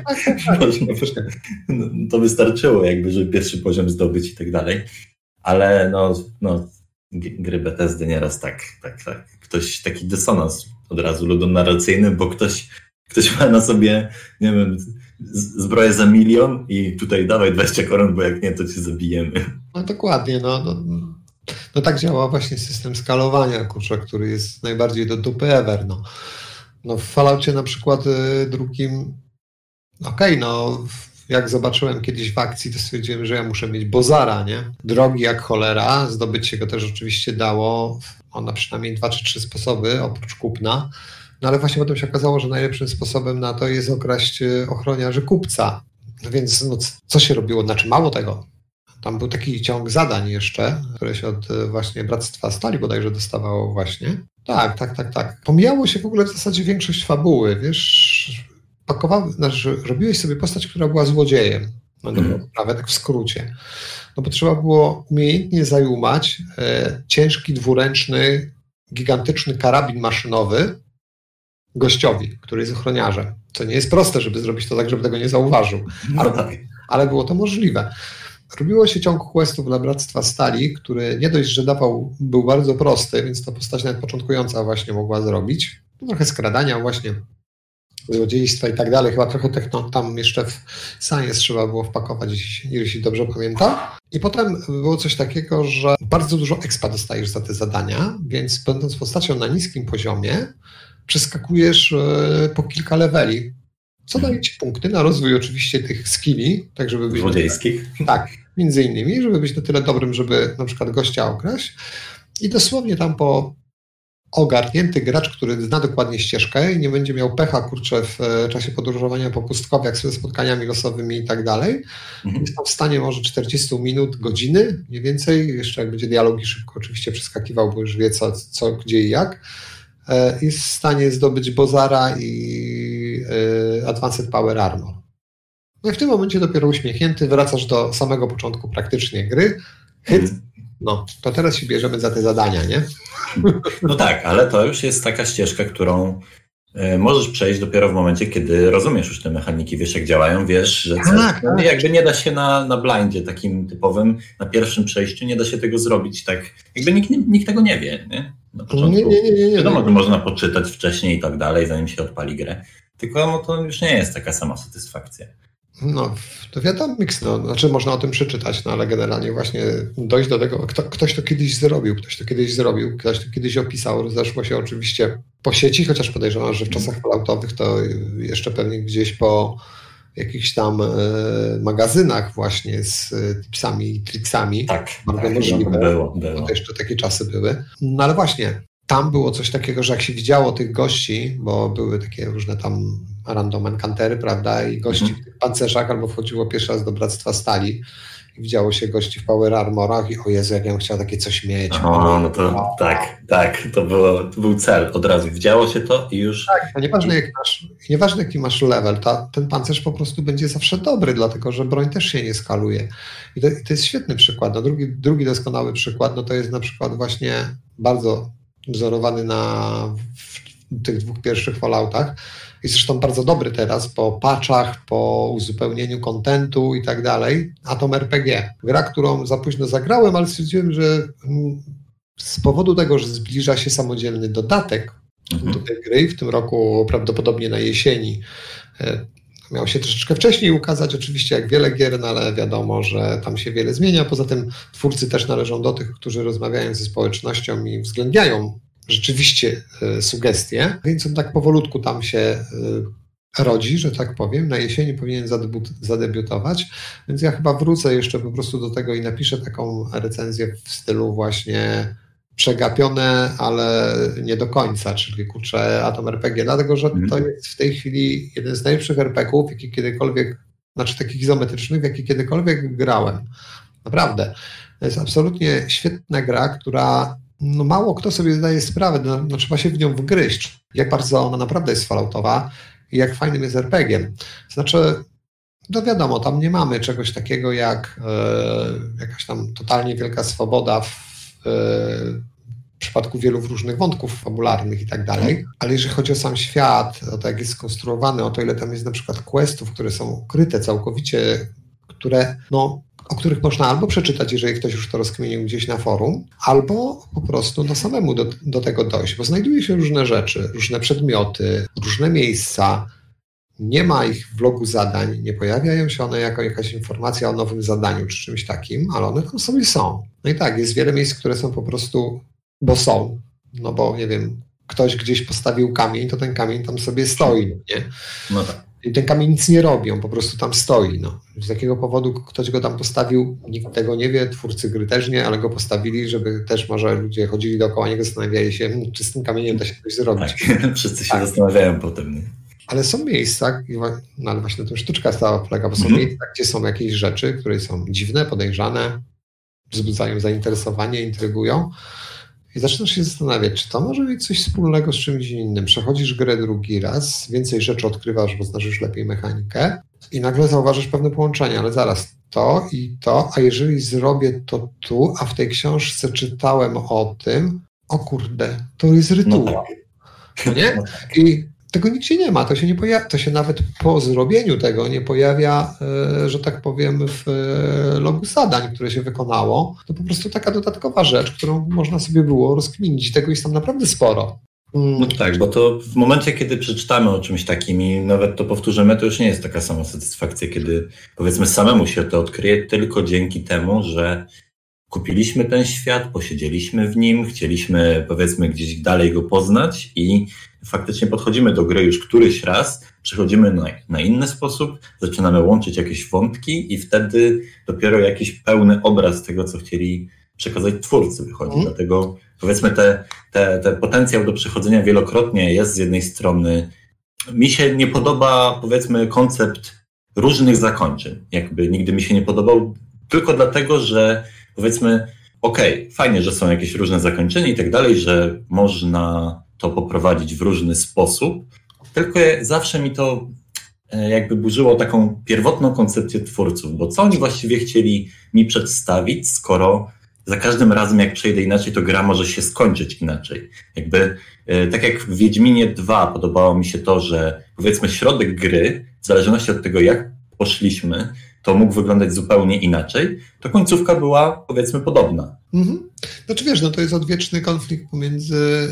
B: to wystarczyło jakby, żeby pierwszy poziom zdobyć i tak dalej, ale no gry Bethesdy nieraz tak, ktoś taki dysonans od razu ludonarracyjny, bo ktoś ma na sobie, nie wiem, zbroję za 1 000 000 i tutaj dawaj 20 koron, bo jak nie, to cię zabijemy.
A: No dokładnie, no tak działa właśnie system skalowania, kurczę, który jest najbardziej do dupy ever. No w Falloutie na przykład drugim, jak zobaczyłem kiedyś w akcji, to stwierdziłem, że ja muszę mieć Bozara, nie? Drogi jak cholera, zdobyć się go też oczywiście dało, on na przynajmniej 2 czy 3 sposoby, oprócz kupna. No ale właśnie potem się okazało, że najlepszym sposobem na to jest okraść ochroniarzy kupca. No więc co się robiło? Znaczy mało tego. Tam był taki ciąg zadań jeszcze, które się od właśnie Bractwa Stali bodajże dostawało właśnie. Tak. Pomijało się w ogóle w zasadzie większość fabuły, wiesz, robiłeś sobie postać, która była złodziejem, na dobrą sprawę, tak w skrócie. No bo trzeba było umiejętnie zajumać ciężki, dwuręczny, gigantyczny karabin maszynowy gościowi, który jest ochroniarzem. Co nie jest proste, żeby zrobić to tak, żeby tego nie zauważył. Ale było to możliwe. Robiło się ciąg questów dla Bractwa Stali, który nie dość, że był bardzo prosty, więc to postać nawet początkująca właśnie mogła zrobić. Trochę skradania właśnie, złodziejstwa i tak dalej. Chyba trochę tam jeszcze w science trzeba było wpakować, jeśli dobrze pamiętam. I potem było coś takiego, że bardzo dużo expa dostajesz za te zadania, więc będąc postacią na niskim poziomie, przeskakujesz po kilka leveli, co daje ci punkty na rozwój oczywiście tych skilli, tak żeby być...
B: Złodziejskich?
A: Tak, między innymi, żeby być na tyle dobrym, żeby na przykład gościa okraść. I dosłownie tam po ogarnięty gracz, który zna dokładnie ścieżkę i nie będzie miał pecha, kurczę, w czasie podróżowania po pustkowiach ze spotkaniami losowymi i tak dalej, jest tam w stanie może 40 minut, godziny mniej więcej, jeszcze jak będzie dialogi szybko oczywiście przeskakiwał, bo już wie co gdzie i jak, jest w stanie zdobyć Bozara i Advanced Power Armor. No i w tym momencie dopiero uśmiechnięty wracasz do samego początku praktycznie gry. No, to teraz się bierzemy za te zadania, nie?
B: No tak, ale to już jest taka ścieżka, którą możesz przejść dopiero w momencie, kiedy rozumiesz już te mechaniki, wiesz jak działają, wiesz, że jakby nie da się na blindzie takim typowym, na pierwszym przejściu nie da się tego zrobić, tak jakby nikt tego nie wie, nie? Na początku. Nie. Wiadomo, że można poczytać wcześniej i tak dalej, zanim się odpali grę, tylko to już nie jest taka sama satysfakcja.
A: No, to wiadomo, znaczy można o tym przeczytać, no ale generalnie właśnie dojść do tego, ktoś to kiedyś zrobił, ktoś to kiedyś opisał, zeszło się oczywiście po sieci, chociaż podejrzewam, że w czasach falloutowych to jeszcze pewnie gdzieś po jakichś tam magazynach właśnie z tipsami i tricksami.
B: Tak,
A: bardzo możliwe,
B: było.
A: To jeszcze takie czasy były. No ale właśnie, tam było coś takiego, że jak się widziało tych gości, bo były takie różne tam random encountery, prawda, i gości w tych pancerzach, albo wchodziło pierwszy raz do Bractwa Stali i widziało się gości w power armorach i o Jezu, jak ja bym chciał takie coś mieć.
B: No to tak, to był cel od razu. Widziało się to i już...
A: Tak, to nieważne jaki masz level, ten pancerz po prostu będzie zawsze dobry, dlatego że broń też się nie skaluje. I to jest świetny przykład. No, drugi doskonały przykład, no to jest na przykład właśnie bardzo wzorowany na tych 2 pierwszych Falloutach, jest zresztą bardzo dobry teraz po patchach, po uzupełnieniu kontentu i tak dalej, Atom RPG. Gra, którą za późno zagrałem, ale stwierdziłem, że z powodu tego, że zbliża się samodzielny dodatek do tej gry, w tym roku prawdopodobnie na jesieni, miał się troszeczkę wcześniej ukazać, oczywiście jak wiele gier, no ale wiadomo, że tam się wiele zmienia. Poza tym twórcy też należą do tych, którzy rozmawiają ze społecznością i uwzględniają rzeczywiście sugestie, więc on tak powolutku tam się rodzi, że tak powiem. Na jesieni powinien zadebiutować, więc ja chyba wrócę jeszcze po prostu do tego i napiszę taką recenzję w stylu właśnie przegapione, ale nie do końca, czyli kurczę Atom RPG, dlatego że to jest w tej chwili jeden z najlepszych RPG-ów, jaki kiedykolwiek, znaczy takich izometrycznych, jaki kiedykolwiek grałem. Naprawdę. To jest absolutnie świetna gra, która no mało kto sobie zdaje sprawę, no trzeba się w nią wgryźć, jak bardzo ona naprawdę jest falloutowa i jak fajnym jest RPG-iem. Znaczy, no wiadomo, tam nie mamy czegoś takiego jak jakaś tam totalnie wielka swoboda w przypadku wielu różnych wątków fabularnych i tak dalej, ale jeżeli chodzi o sam świat, o to jak jest skonstruowany, o to ile tam jest na przykład questów, które są ukryte całkowicie, o których można albo przeczytać, jeżeli ktoś już to rozkminił gdzieś na forum, albo po prostu samemu do tego dojść, bo znajduje się różne rzeczy, różne przedmioty, różne miejsca. Nie ma ich w logu zadań, nie pojawiają się one jako jakaś informacja o nowym zadaniu czy czymś takim, ale one tam sobie są. No i tak, jest wiele miejsc, które są po prostu, bo są. No bo, nie wiem, ktoś gdzieś postawił kamień, to ten kamień tam sobie stoi, nie? No tak. I ten kamień nic nie robi, on po prostu tam stoi. No. Z jakiego powodu ktoś go tam postawił, nikt tego nie wie, twórcy gry też nie, ale go postawili, żeby też może ludzie chodzili dookoła niego, zastanawiali się, czy z tym kamieniem da się coś zrobić.
B: Tak, wszyscy się zastanawiają potem. Nie?
A: Ale są miejsca, no ale właśnie na tym sztuczka stała polega, bo są miejsca, gdzie są jakieś rzeczy, które są dziwne, podejrzane, wzbudzają zainteresowanie, intrygują i zaczynasz się zastanawiać, czy to może mieć coś wspólnego z czymś innym. Przechodzisz grę drugi raz, więcej rzeczy odkrywasz, bo znasz już lepiej mechanikę i nagle zauważysz pewne połączenie, ale zaraz to i to, a jeżeli zrobię to tu, a w tej książce czytałem o tym, o kurde, to jest rytuał. No nie? I tego nigdzie nie ma, to się nawet po zrobieniu tego nie pojawia, że tak powiem, w logu zadań, które się wykonało. To po prostu taka dodatkowa rzecz, którą można sobie było rozkminić. Tego jest tam naprawdę sporo.
B: No tak, bo to w momencie, kiedy przeczytamy o czymś takim i nawet to powtórzymy, to już nie jest taka sama satysfakcja, kiedy powiedzmy samemu się to odkryje, tylko dzięki temu, że kupiliśmy ten świat, posiedzieliśmy w nim, chcieliśmy powiedzmy gdzieś dalej go poznać i faktycznie podchodzimy do gry już któryś raz, przechodzimy na inny sposób, zaczynamy łączyć jakieś wątki i wtedy dopiero jakiś pełny obraz tego, co chcieli przekazać twórcy wychodzi. Dlatego powiedzmy ten potencjał do przechodzenia wielokrotnie jest z jednej strony. Mi się nie podoba powiedzmy koncept różnych zakończeń. Jakby nigdy mi się nie podobał tylko dlatego, że powiedzmy fajnie, że są jakieś różne zakończenia i tak dalej, że można to poprowadzić w różny sposób, tylko zawsze mi to jakby burzyło taką pierwotną koncepcję twórców, bo co oni właściwie chcieli mi przedstawić, skoro za każdym razem jak przejdę inaczej, to gra może się skończyć inaczej. Jakby tak jak w Wiedźminie 2 podobało mi się to, że powiedzmy środek gry, w zależności od tego jak poszliśmy, to mógł wyglądać zupełnie inaczej, to końcówka była, powiedzmy, podobna.
A: Znaczy wiesz, to jest odwieczny konflikt pomiędzy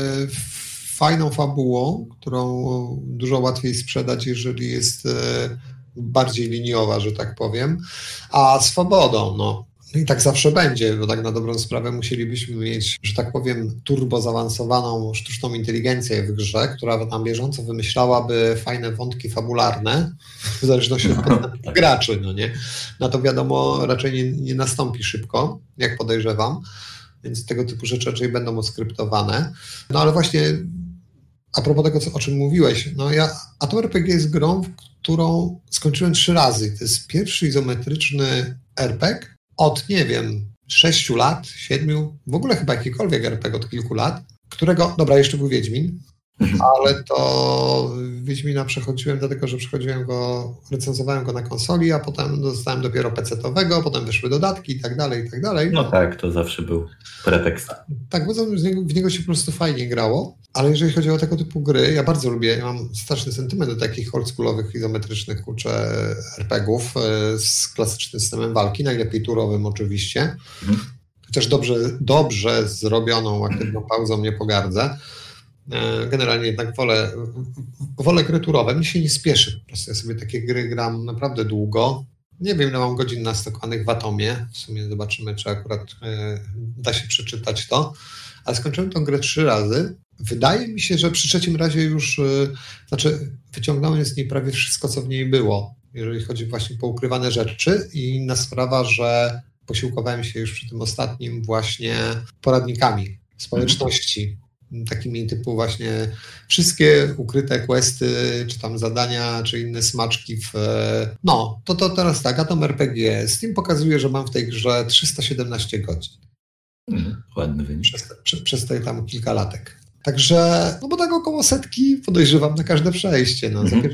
A: fajną fabułą, którą dużo łatwiej sprzedać, jeżeli jest bardziej liniowa, że tak powiem, a swobodą, I tak zawsze będzie, bo tak na dobrą sprawę musielibyśmy mieć, że tak powiem, turbo zaawansowaną sztuczną inteligencję w grze, która na bieżąco wymyślałaby fajne wątki fabularne, w zależności od graczy, nie? No to wiadomo, raczej nie nastąpi szybko, jak podejrzewam, więc tego typu rzeczy raczej będą oskryptowane. No ale właśnie a propos tego, o czym mówiłeś, Atom RPG jest grą, którą skończyłem 3 razy. To jest pierwszy izometryczny RPG, od, 6 lat, 7, w ogóle chyba jakikolwiek RPG od kilku lat, którego, dobra, jeszcze był Wiedźmin, ale to Wiedźmina przechodziłem dlatego, że recenzowałem go na konsoli, a potem dostałem dopiero PC-towego, potem wyszły dodatki i tak dalej, i tak dalej.
B: No tak, to zawsze był pretekst.
A: Tak, bo w niego się po prostu fajnie grało, Ale jeżeli chodzi o tego typu gry, ja bardzo lubię, ja mam straszny sentyment do takich oldschoolowych, izometrycznych, RPGów z klasycznym systemem walki, najlepiej turowym oczywiście. Chociaż dobrze zrobioną aktywną pauzą nie pogardzę. Generalnie jednak wolę gry turowe. Mi się nie spieszy. Po prostu ja sobie takie gry gram naprawdę długo. Nie wiem, ile mam godzin nastokowanych w Atomie. W sumie zobaczymy, czy akurat da się przeczytać to. Ale skończyłem tę grę 3 razy. Wydaje mi się, że przy trzecim razie już, wyciągnąłem z niej prawie wszystko, co w niej było, jeżeli chodzi właśnie o poukrywane rzeczy. I inna sprawa, że posiłkowałem się już przy tym ostatnim właśnie poradnikami społeczności, takimi typu właśnie wszystkie ukryte questy, czy tam zadania, czy inne smaczki to teraz tak, Atom RPG. Steam pokazuje, że mam w tej grze 317 godzin.
B: Ładny wynik.
A: Przez te tam kilka latek. Także, bo tak około 100 podejrzewam na każde przejście.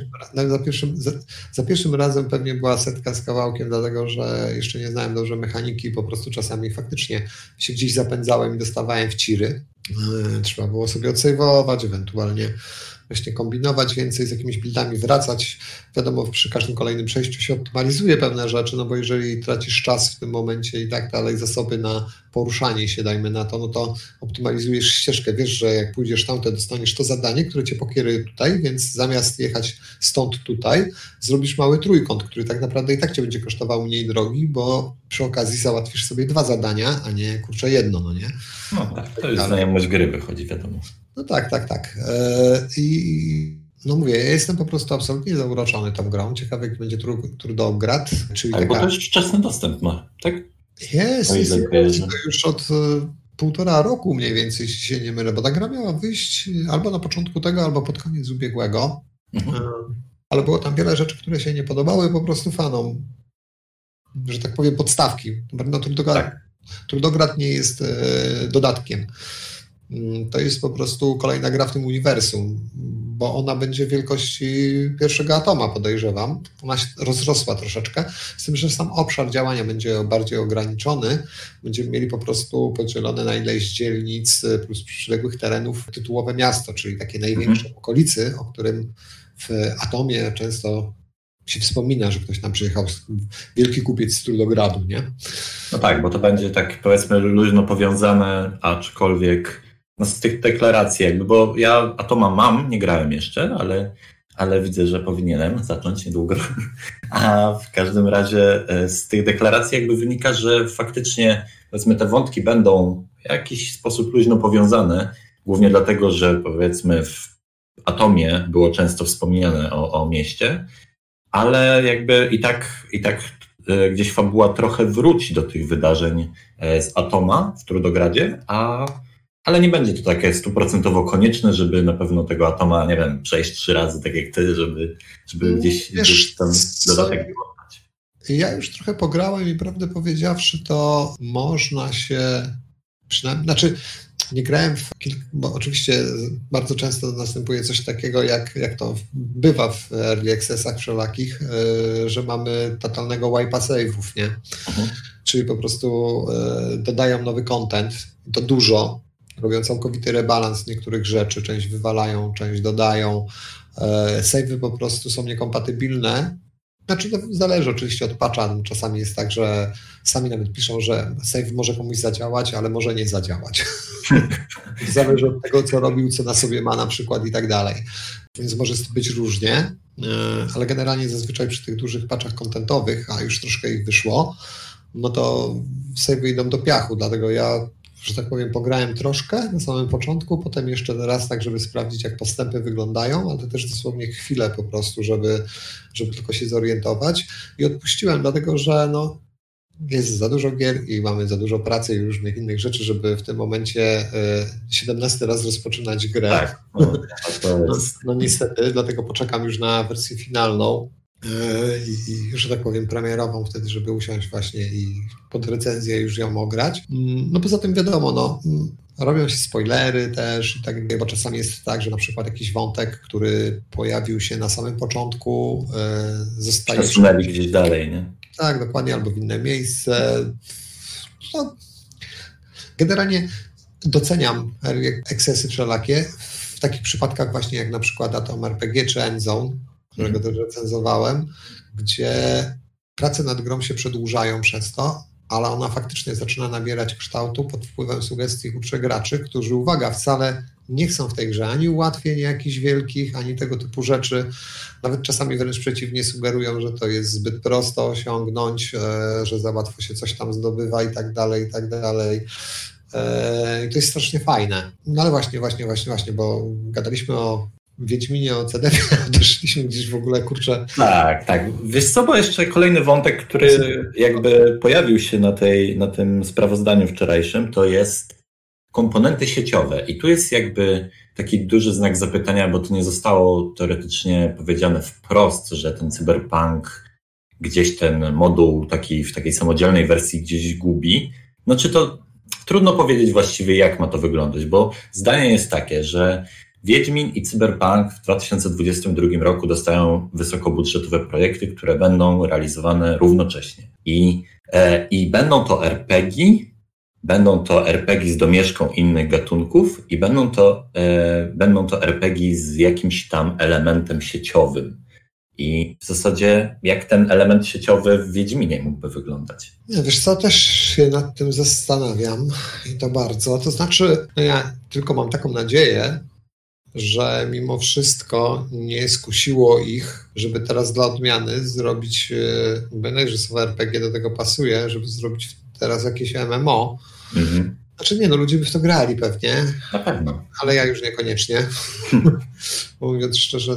A: Za pierwszym razem pewnie była 100 z kawałkiem, dlatego że jeszcze nie znałem dobrze mechaniki, po prostu czasami faktycznie się gdzieś zapędzałem i dostawałem w ciry. Trzeba było sobie odsejwować, ewentualnie właśnie kombinować więcej z jakimiś buildami, wracać. Wiadomo, przy każdym kolejnym przejściu się optymalizuje pewne rzeczy, bo jeżeli tracisz czas w tym momencie i tak dalej, zasoby na poruszanie się, dajmy na to, to optymalizujesz ścieżkę. Wiesz, że jak pójdziesz tam, to dostaniesz to zadanie, które cię pokieruje tutaj, więc zamiast jechać stąd tutaj, zrobisz mały trójkąt, który tak naprawdę i tak cię będzie kosztował mniej drogi, bo przy okazji załatwisz sobie 2 zadania, a nie jedno, no nie?
B: No tak, to już znajomość gry wychodzi, wiadomo.
A: No tak. Mówię, ja jestem po prostu absolutnie zauroczony tą grą. Ciekawy, jak będzie Trudograd. Czyli
B: bo to już wczesny dostęp ma, tak?
A: Jest już od 1,5 roku mniej więcej, jeśli się nie mylę, bo ta gra miała wyjść albo na początku tego, albo pod koniec ubiegłego. Ale było tam wiele rzeczy, które się nie podobały po prostu fanom. Że tak powiem, podstawki. Trudograd nie jest dodatkiem. To jest po prostu kolejna gra w tym uniwersum, bo ona będzie wielkości pierwszego Atoma, podejrzewam. Ona się rozrosła troszeczkę, z tym, że sam obszar działania będzie bardziej ograniczony. Będziemy mieli po prostu podzielone na ileś dzielnic plus przyległych terenów tytułowe miasto, czyli takie największe okolicy, o którym w Atomie często się wspomina, że ktoś tam przyjechał, wielki kupiec z Trudogradu, nie?
B: No tak, bo to będzie tak, powiedzmy, luźno powiązane, aczkolwiek z tych deklaracji bo ja Atoma mam, nie grałem jeszcze, ale widzę, że powinienem zacząć niedługo. A w każdym razie z tych deklaracji wynika, że faktycznie, powiedzmy, te wątki będą w jakiś sposób luźno powiązane, głównie dlatego, że powiedzmy w Atomie było często wspomniane o mieście, ale i tak gdzieś fabuła trochę wróci do tych wydarzeń z Atoma w Trudogradzie, ale nie będzie to takie 100% konieczne, żeby na pewno tego Atoma, nie wiem, przejść 3 razy, tak jak ty, żeby gdzieś tam dodatek wyłapać.
A: Ja już trochę pograłem i prawdę powiedziawszy, to można się przynajmniej, nie grałem bo oczywiście bardzo często następuje coś takiego, jak to bywa w early accessach wszelakich, że mamy totalnego wipe'a save'ów, nie? Czyli po prostu dodają nowy content, to dużo, robią całkowity rebalans niektórych rzeczy, część wywalają, część dodają. Save'y po prostu są niekompatybilne. To zależy oczywiście od patcha. Czasami jest tak, że sami nawet piszą, że save może komuś zadziałać, ale może nie zadziałać. Zależy od tego, co robił, co na sobie ma na przykład i tak dalej. Więc może być różnie, ale generalnie zazwyczaj przy tych dużych patchach contentowych, a już troszkę ich wyszło, no to save'y idą do piachu, dlatego ja, że tak powiem, pograłem troszkę na samym początku, potem jeszcze raz tak, żeby sprawdzić, jak postępy wyglądają, ale to też dosłownie chwilę po prostu, żeby tylko się zorientować i odpuściłem, dlatego że jest za dużo gier i mamy za dużo pracy i różnych innych rzeczy, żeby w tym momencie 17 raz rozpoczynać grę.
B: Tak,
A: niestety, dlatego poczekam już na wersję finalną i że tak powiem premierową wtedy, żeby usiąść właśnie i pod recenzję już ją ograć. Poza tym wiadomo, robią się spoilery też i tak dalej, bo czasami jest tak, że na przykład jakiś wątek, który pojawił się na samym początku, zostaje...
B: Przesunęli gdzieś dalej, nie?
A: Tak, dokładnie, albo w inne miejsce. Generalnie doceniam excessy wszelakie. W takich przypadkach właśnie jak na przykład Atom RPG czy Endzone, którego też recenzowałem, gdzie prace nad grą się przedłużają przez to, ale ona faktycznie zaczyna nabierać kształtu pod wpływem sugestii graczy, którzy, uwaga, wcale nie chcą w tej grze ani ułatwień jakichś wielkich, ani tego typu rzeczy. Nawet czasami wręcz przeciwnie sugerują, że to jest zbyt prosto osiągnąć, że za łatwo się coś tam zdobywa i tak dalej, i tak dalej. I to jest strasznie fajne. No ale właśnie, bo gadaliśmy o Wiedźminie, o CD, doszliśmy gdzieś w ogóle, kurczę.
B: Tak. Wiesz co, bo jeszcze kolejny wątek, który jakby pojawił się na tym sprawozdaniu wczorajszym, to jest komponenty sieciowe. I tu jest jakby taki duży znak zapytania, bo to nie zostało teoretycznie powiedziane wprost, że ten cyberpunk gdzieś ten moduł w takiej samodzielnej wersji gdzieś gubi. No czy to trudno powiedzieć właściwie, jak ma to wyglądać, bo zdanie jest takie, że Wiedźmin i Cyberpunk w 2022 roku dostają wysokobudżetowe projekty, które będą realizowane równocześnie. I będą to RPG z domieszką innych gatunków i będą to RPG z jakimś tam elementem sieciowym. I w zasadzie jak ten element sieciowy w Wiedźminie mógłby wyglądać?
A: Nie, wiesz co, też się nad tym zastanawiam i to bardzo. To znaczy, ja tylko mam taką nadzieję, że mimo wszystko nie skusiło ich, żeby teraz dla odmiany zrobić, będę, że słowo RPG do tego pasuje, żeby zrobić teraz jakieś MMO. Mhm. Znaczy nie, no ludzie by w to grali pewnie.
B: Na pewno.
A: Ale ja już niekoniecznie. Mówiąc szczerze,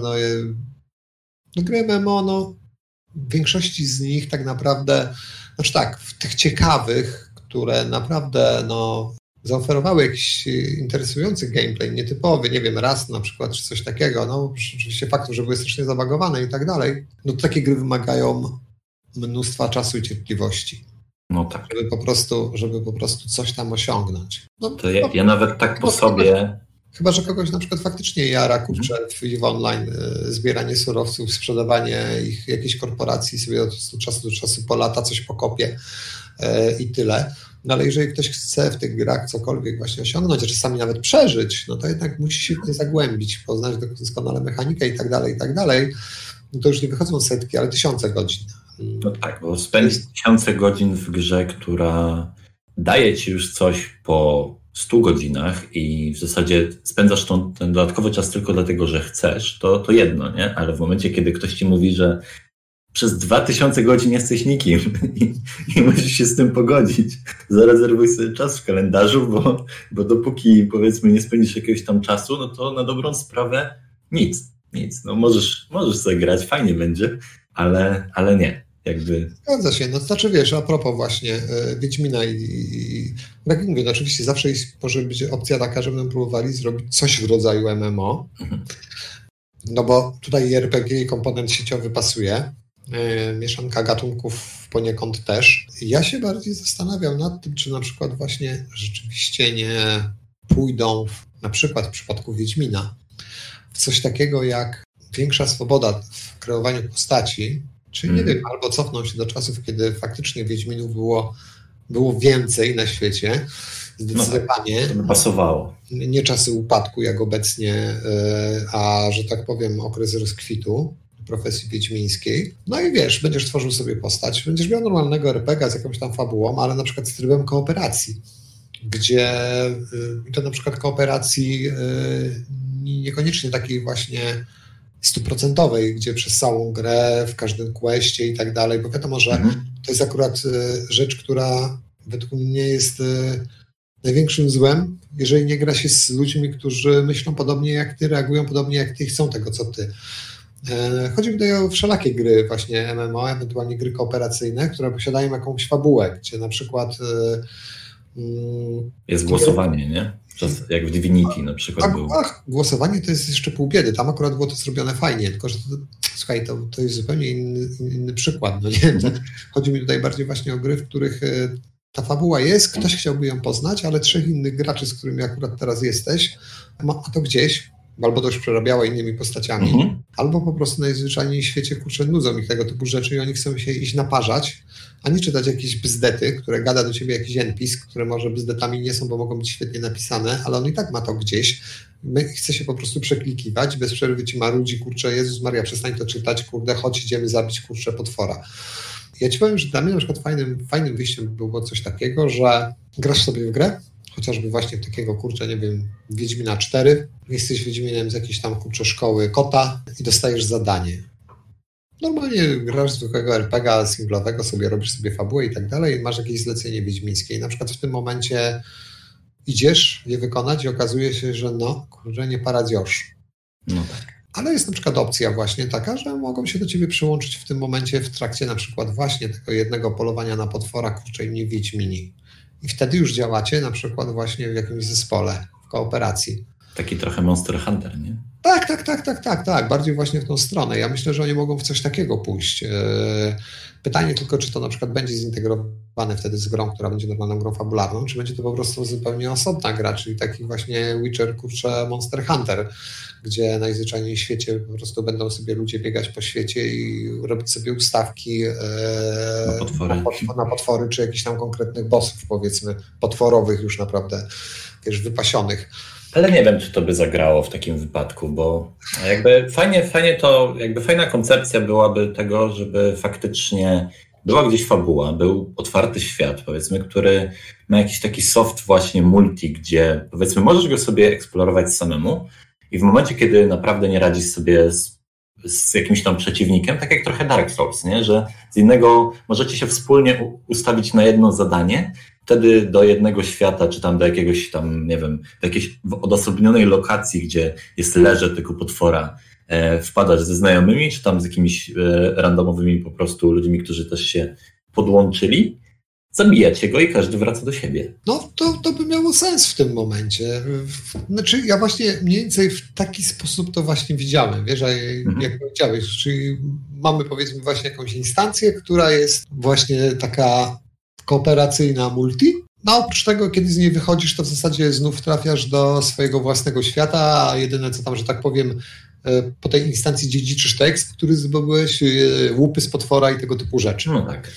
A: gry MMO, w większości z nich tak naprawdę, znaczy tak, w tych ciekawych, które naprawdę zaoferowały jakiś interesujący gameplay, nietypowy, nie wiem, raz na przykład, czy coś takiego, oczywiście faktu, że były strasznie zabagowane i tak dalej, to takie gry wymagają mnóstwa czasu i cierpliwości.
B: No tak.
A: Żeby po prostu coś tam osiągnąć.
B: Ja nawet tak po sobie...
A: Chyba że kogoś na przykład faktycznie jara, kurczę, w online zbieranie surowców, sprzedawanie ich jakiejś korporacji, sobie od czasu do czasu po lata coś pokopie i tyle. No ale jeżeli ktoś chce w tych grach cokolwiek właśnie osiągnąć, a czasami nawet przeżyć, to jednak musi się zagłębić, poznać doskonale mechanikę i tak dalej, to już nie wychodzą setki, ale tysiące godzin.
B: No tak, bo spędzić tysiące godzin w grze, która daje ci już coś po 100 godzinach i w zasadzie spędzasz ten dodatkowy czas tylko dlatego, że chcesz, to jedno, nie? Ale w momencie, kiedy ktoś ci mówi, że przez 2000 godzin jesteś nikim i musisz się z tym pogodzić, zarezerwuj sobie czas w kalendarzu, bo dopóki, powiedzmy, nie spędzisz jakiegoś tam czasu, to na dobrą sprawę nic. Możesz sobie grać, fajnie będzie, ale nie.
A: Zgadza się, znaczy wiesz, a propos właśnie Wiedźmina i tak jak mówię, oczywiście zawsze może być opcja taka, żebyśmy próbowali zrobić coś w rodzaju MMO, bo tutaj i RPG i komponent sieciowy pasuje, mieszanka gatunków poniekąd też. Ja się bardziej zastanawiam nad tym, czy na przykład właśnie rzeczywiście nie pójdą, na przykład w przypadku Wiedźmina, w coś takiego jak większa swoboda w kreowaniu postaci, czyli nie wiem, albo cofną się do czasów, kiedy faktycznie Wiedźminów było więcej na świecie, zdecydowanie.
B: To by pasowało.
A: Nie czasy upadku jak obecnie, a że tak powiem okres rozkwitu profesji wiedźmińskiej. No i wiesz, będziesz tworzył sobie postać, będziesz miał normalnego RPG z jakąś tam fabułą, ale na przykład z trybem kooperacji, gdzie to na przykład kooperacji niekoniecznie takiej właśnie 100%, gdzie przez całą grę, w każdym questie i tak dalej, bo wiadomo, że to jest akurat rzecz, która według mnie jest największym złem, jeżeli nie gra się z ludźmi, którzy myślą podobnie jak ty, reagują podobnie jak ty i chcą tego, co ty. Chodzi mi tutaj o wszelakie gry, właśnie MMO, ewentualnie gry kooperacyjne, które posiadają jakąś fabułę, gdzie na przykład
B: jest głosowanie, nie? Jak w Divinity na przykład było.
A: Głosowanie to jest jeszcze pół biedy. Tam akurat było to zrobione fajnie, tylko że słuchaj, to jest zupełnie inny przykład. No nie? Chodzi mi tutaj bardziej właśnie o gry, w których ta fabuła jest, ktoś chciałby ją poznać, ale 3 innych graczy, z którymi akurat teraz jesteś, ma to gdzieś albo to już przerabiało innymi postaciami, albo po prostu najzwyczajniej w świecie, kurczę, nudzą ich tego typu rzeczy i oni chcą się iść naparzać, a nie czytać jakieś bzdety, które gada do ciebie jakiś NPC, które może bzdetami nie są, bo mogą być świetnie napisane, ale on i tak ma to gdzieś. Chce się po prostu przeklikiwać, bez przerwy ci marudzi, kurczę, Jezus Maria, przestań to czytać, kurde, chodź, idziemy zabić, kurczę, potwora. Ja ci powiem, że dla mnie na przykład fajnym wyjściem było coś takiego, że grasz sobie w grę, chociażby właśnie w takiego, kurczę, nie wiem, Wiedźmina 4, jesteś Wiedźminem z jakiejś tam, kurczę, szkoły kota i dostajesz zadanie. Normalnie grasz zwykłego RPG singlowego, sobie robisz sobie fabułę i tak dalej i masz jakieś zlecenie wiedźmińskie i na przykład w tym momencie idziesz je wykonać i okazuje się, że no, kurczę, nie paradiosz.
B: No tak.
A: Ale jest na przykład opcja właśnie taka, że mogą się do ciebie przyłączyć w tym momencie w trakcie na przykład właśnie tego jednego polowania na potwora, kurczę, inni wiedźmini. I wtedy już działacie na przykład właśnie w jakimś zespole, w kooperacji.
B: Taki trochę Monster Hunter, nie?
A: Tak. Bardziej właśnie w tą stronę. Ja myślę, że oni mogą w coś takiego pójść. Pytanie tylko, czy to na przykład będzie zintegrowane wtedy z grą, która będzie normalną grą fabularną, czy będzie to po prostu zupełnie osobna gra, czyli taki właśnie Witcher, kurczę, Monster Hunter, gdzie najzwyczajniej w świecie po prostu będą sobie ludzie biegać po świecie i robić sobie ustawki na potwory, czy jakichś tam konkretnych bossów, powiedzmy, potworowych już naprawdę, wiesz, wypasionych.
B: Ale nie wiem, czy to by zagrało w takim wypadku, bo jakby fajnie to, jakby fajna koncepcja byłaby tego, żeby faktycznie była gdzieś fabuła, był otwarty świat, powiedzmy, który ma jakiś taki soft właśnie multi, gdzie powiedzmy możesz go sobie eksplorować samemu i w momencie, kiedy naprawdę nie radzisz sobie z jakimś tam przeciwnikiem, tak jak trochę Dark Souls, nie? Że z innego możecie się wspólnie ustawić na jedno zadanie, wtedy do jednego świata, czy tam do jakiegoś tam, nie wiem, do jakiejś odosobnionej lokacji, gdzie jest leże tego potwora, wpadasz ze znajomymi, czy tam z jakimiś randomowymi po prostu ludźmi, którzy też się podłączyli, zabijacie go i każdy wraca do siebie.
A: No, to by miało sens w tym momencie. Znaczy, ja właśnie mniej więcej w taki sposób to właśnie widziałem, wiesz, jak powiedziałeś, czyli mamy powiedzmy właśnie jakąś instancję, która jest właśnie taka kooperacyjna multi. No oprócz tego, kiedy z niej wychodzisz, to w zasadzie znów trafiasz do swojego własnego świata, a jedyne co tam, że tak powiem, po tej instancji dziedziczysz tekst, który zdobyłeś, łupy z potwora i tego typu rzeczy.
B: No tak.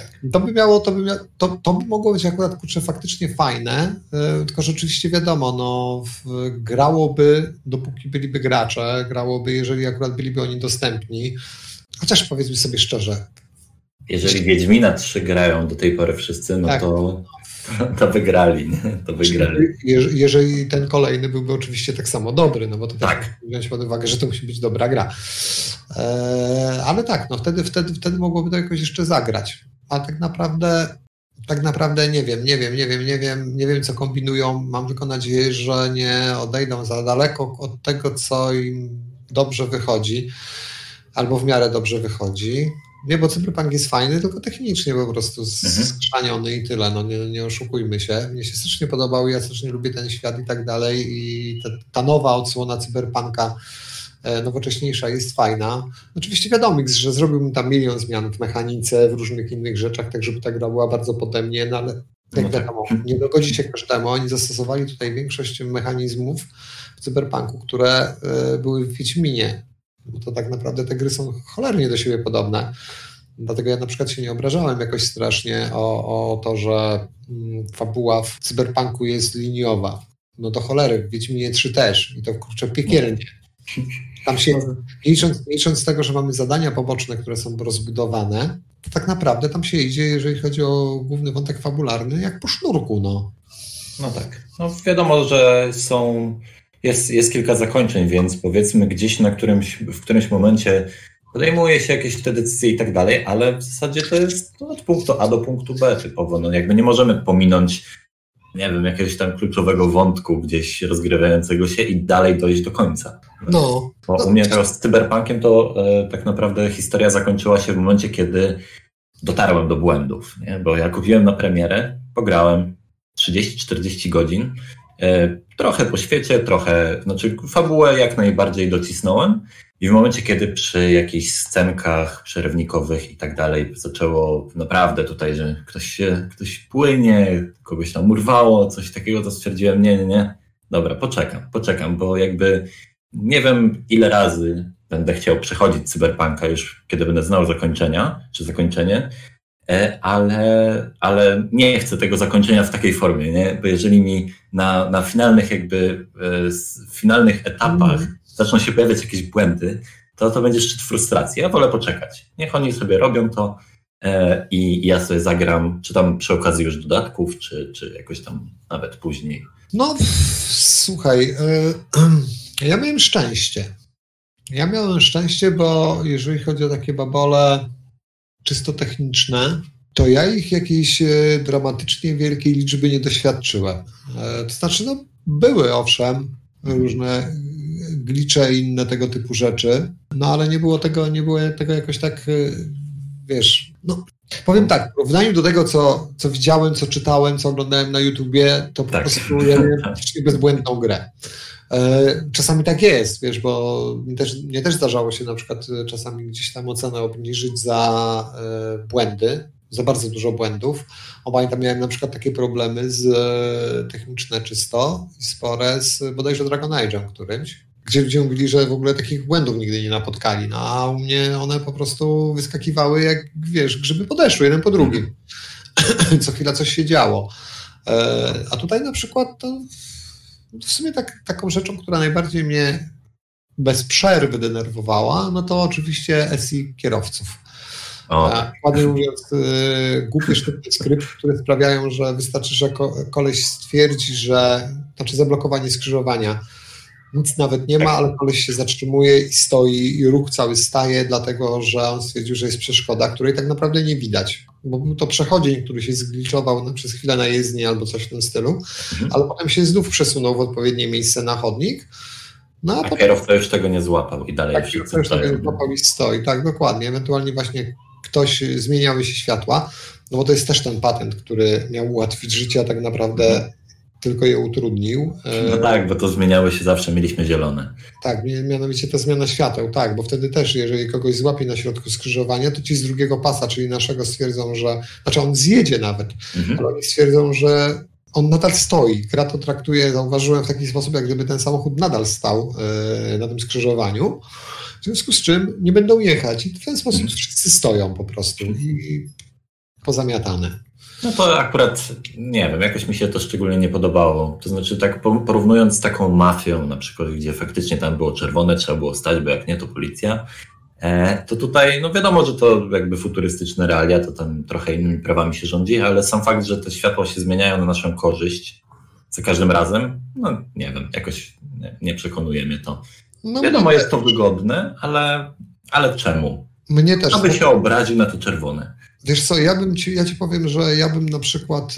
A: To by mogło być akurat, kurczę, faktycznie fajne, tylko że oczywiście wiadomo, no, grałoby, dopóki byliby gracze, grałoby, jeżeli akurat byliby oni dostępni, chociaż powiedzmy sobie szczerze.
B: Jeżeli Wiedźmina 3 grają do tej pory wszyscy, no tak. To wygrali, nie? To wygrali.
A: Jeżeli ten kolejny byłby oczywiście tak samo dobry, no bo to
B: tak.
A: Też wziąć pod uwagę, że to musi być dobra gra. Ale tak, no wtedy mogłoby to jakoś jeszcze zagrać. A tak naprawdę nie wiem, co kombinują. Mam tylko nadzieję, że nie odejdą za daleko od tego, co im dobrze wychodzi, albo w miarę dobrze wychodzi. Nie, bo Cyberpunk jest fajny, tylko technicznie po prostu skrzaniony i tyle. No nie oszukujmy się. Mnie się strasznie podobał, ja strasznie lubię ten świat i tak dalej. I ta nowa odsłona Cyberpunka nowocześniejsza jest fajna. Oczywiście wiadomo, że zrobiłbym tam milion zmian w mechanice, w różnych innych rzeczach, tak żeby ta gra była bardzo pode mnie, no ale jak wiadomo, nie dogodzi się każdemu. Oni zastosowali tutaj większość mechanizmów w Cyberpunku, które były w Wiedźminie. Bo to tak naprawdę te gry są cholernie do siebie podobne. Dlatego ja na przykład się nie obrażałem jakoś strasznie o to, że fabuła w Cyberpunku jest liniowa. No to cholery, w Wiedźminie 3 też. I to kurczę piekielnie. Tam się, licząc z tego, że mamy zadania poboczne, które są rozbudowane, to tak naprawdę tam się idzie, jeżeli chodzi o główny wątek fabularny, jak po sznurku, no.
B: No tak. No wiadomo, że jest kilka zakończeń, więc powiedzmy gdzieś w którymś momencie podejmuje się jakieś te decyzje i tak dalej, ale w zasadzie to jest od punktu A do punktu B typowo. No jakby nie możemy pominąć, nie wiem, jakiegoś tam kluczowego wątku gdzieś rozgrywającego się i dalej dojść do końca.
A: No.
B: Bo u mnie teraz z Cyberpunkiem to tak naprawdę historia zakończyła się w momencie, kiedy dotarłem do błędów, nie? Bo ja kupiłem na premierę, pograłem 30-40 godzin, trochę po świecie, znaczy fabułę jak najbardziej docisnąłem i w momencie, kiedy przy jakichś scenkach przerywnikowych i tak dalej zaczęło naprawdę tutaj, że ktoś płynie, kogoś tam urwało, coś takiego, to stwierdziłem, nie, dobra, poczekam, bo jakby nie wiem ile razy będę chciał przechodzić Cyberpunka już, kiedy będę znał zakończenie, ale nie chcę tego zakończenia w takiej formie, nie? Bo jeżeli mi na finalnych etapach zaczną się pojawiać jakieś błędy, to będzie szczyt frustracji. Ja wolę poczekać. Niech oni sobie robią to i ja sobie zagram, czy tam przy okazji już dodatków, czy jakoś tam nawet później.
A: No, słuchaj, ja miałem szczęście, bo jeżeli chodzi o takie babole czysto techniczne, to ja ich jakiejś dramatycznie wielkiej liczby nie doświadczyłem. To znaczy, no, były owszem różne glitche i inne tego typu rzeczy, no ale nie było tego jakoś tak, wiesz, no powiem tak, w porównaniu do tego, co widziałem, co czytałem, co oglądałem na YouTubie, to po prostu ja miałem praktycznie bezbłędną grę. Czasami tak jest, wiesz, bo mnie też zdarzało się na przykład czasami gdzieś tam ocenę obniżyć za błędy, za bardzo dużo błędów. Pamiętam, miałem na przykład takie problemy techniczne czysto i spore z bodajże Dragon Age'em którymś, gdzie mówili, że w ogóle takich błędów nigdy nie napotkali, no a u mnie one po prostu wyskakiwały jak, wiesz, grzyby podeszły, jeden po drugim. Co chwila coś się działo. A tutaj na przykład to w sumie taką rzeczą, która najbardziej mnie bez przerwy denerwowała, no to oczywiście SI kierowców. Ładnie mówiąc, głupie sztuczne skrypty, które sprawiają, że wystarczy, że koleś stwierdzi, znaczy zablokowanie skrzyżowania, nic nawet nie ma, ale koleś się zatrzymuje i stoi i ruch cały staje, dlatego że on stwierdził, że jest przeszkoda, której tak naprawdę nie widać. Bo był to przechodzień, który się zgliczował przez chwilę na jezdni albo coś w tym stylu, ale potem się znów przesunął w odpowiednie miejsce na chodnik. No,
B: a kierowca już tego nie złapał i dalej
A: kierowca już tego nie złapał i stoi. Tak, dokładnie. Ewentualnie właśnie zmieniały się światła, no bo to jest też ten patent, który miał ułatwić życie, a tak naprawdę tylko je utrudnił.
B: No tak, bo to zmieniały się zawsze, mieliśmy zielone.
A: Tak, mianowicie ta zmiana świateł, tak, bo wtedy też, jeżeli kogoś złapie na środku skrzyżowania, to ci z drugiego pasa, czyli naszego, stwierdzą, że, znaczy on zjedzie nawet, ale oni stwierdzą, że on nadal stoi. Gra to traktuje, zauważyłem, w taki sposób, jak gdyby ten samochód nadal stał na tym skrzyżowaniu, w związku z czym nie będą jechać i w ten sposób wszyscy stoją po prostu i pozamiatane.
B: No to akurat, nie wiem, jakoś mi się to szczególnie nie podobało. To znaczy tak porównując z taką mafią na przykład, gdzie faktycznie tam było czerwone, trzeba było stać, bo jak nie, to policja. To tutaj, no wiadomo, że to jakby futurystyczne realia, to tam trochę innymi prawami się rządzi, ale sam fakt, że te światła się zmieniają na naszą korzyść za każdym razem, no nie wiem, jakoś nie przekonuje mnie to. No, wiadomo, jest to wygodne, ale czemu?
A: Mnie też.
B: Aby się obraził na to czerwone.
A: Wiesz co, ja ci powiem, że ja bym na przykład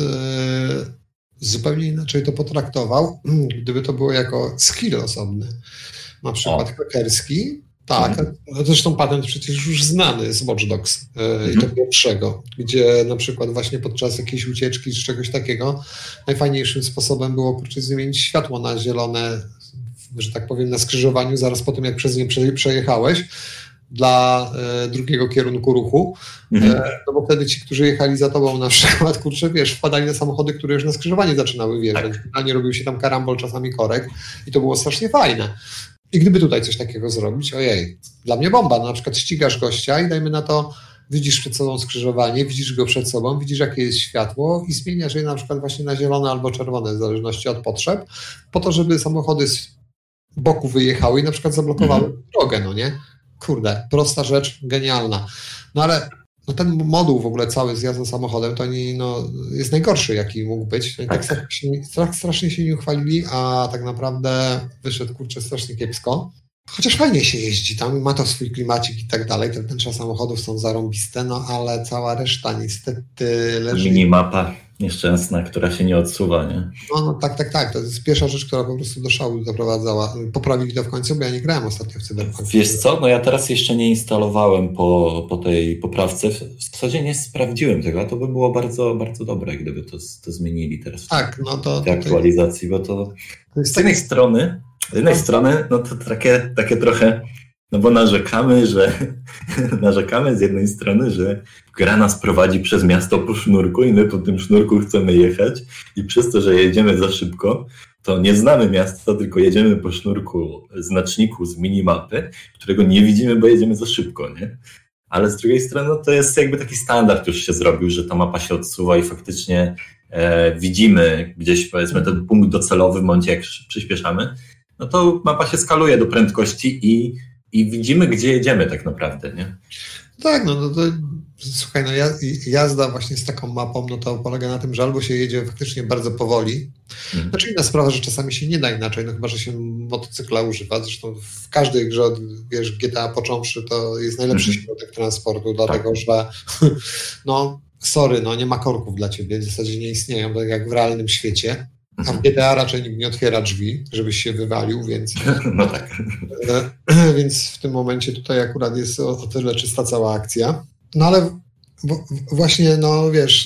A: zupełnie inaczej to potraktował, gdyby to było jako skill osobny. Na przykład hakerski. Tak, zresztą patent przecież już znany z Watch Dogs i to pierwszego, gdzie na przykład właśnie podczas jakiejś ucieczki czy czegoś takiego najfajniejszym sposobem było zmienić światło na zielone, że tak powiem, na skrzyżowaniu zaraz po tym, jak przez nie przejechałeś, dla drugiego kierunku ruchu, no bo wtedy ci, którzy jechali za tobą na przykład, wpadali na samochody, które już na skrzyżowanie zaczynały wjeżdżać. Finalnie robił się tam karambol, czasami korek i to było strasznie fajne. I gdyby tutaj coś takiego zrobić, ojej, dla mnie bomba, no na przykład ścigasz gościa i dajmy na to, widzisz przed sobą skrzyżowanie, widzisz go przed sobą, widzisz jakie jest światło i zmieniasz je na przykład właśnie na zielone albo czerwone, w zależności od potrzeb, po to, żeby samochody z boku wyjechały i na przykład zablokowały drogę, no nie? Kurde, prosta rzecz, genialna. No ale ten moduł w ogóle cały z jazdą samochodem to jest najgorszy, jaki mógł być. Tak strasznie się nie uchwalili, a tak naprawdę wyszedł, strasznie kiepsko. Chociaż fajnie się jeździ tam, ma to swój klimacik i tak dalej, te wnętrza samochodów są zarąbiste, no ale cała reszta niestety leży...
B: Minimapa nieszczęsna, która się nie odsuwa, nie?
A: No tak. To jest pierwsza rzecz, która po prostu do szału doprowadzała. Poprawili to w końcu, bo ja nie grałem ostatnio w Cyberpunku.
B: Wiesz co, no ja teraz jeszcze nie instalowałem po tej poprawce. W zasadzie nie sprawdziłem tego, a to by było bardzo, bardzo dobre, gdyby to zmienili teraz w tej aktualizacji, bo to z jednej strony, no to takie trochę No bo narzekamy z jednej strony, że gra nas prowadzi przez miasto po sznurku i my po tym sznurku chcemy jechać i przez to, że jedziemy za szybko, to nie znamy miasta, tylko jedziemy po sznurku znaczniku z minimapy, którego nie widzimy, bo jedziemy za szybko, nie? Ale z drugiej strony no to jest jakby taki standard już się zrobił, że ta mapa się odsuwa i faktycznie widzimy gdzieś powiedzmy ten punkt docelowy w momencie jak przyspieszamy, no to mapa się skaluje do prędkości i widzimy gdzie jedziemy tak naprawdę, nie?
A: Tak, no to słuchaj, no jazda właśnie z taką mapą, no to polega na tym, że albo się jedzie faktycznie bardzo powoli, znaczy inna sprawa, że czasami się nie da inaczej, no chyba, że się motocykla używa, zresztą w każdej grze, wiesz, GTA począwszy, to jest najlepszy środek transportu, dlatego że no sorry, no nie ma korków dla ciebie, w zasadzie nie istnieją, tak jak w realnym świecie, a w GTA raczej nikt nie otwiera drzwi, żebyś się wywalił, więc
B: no tak.
A: Więc w tym momencie tutaj akurat jest o tyle czysta cała akcja. No ale właśnie, no wiesz,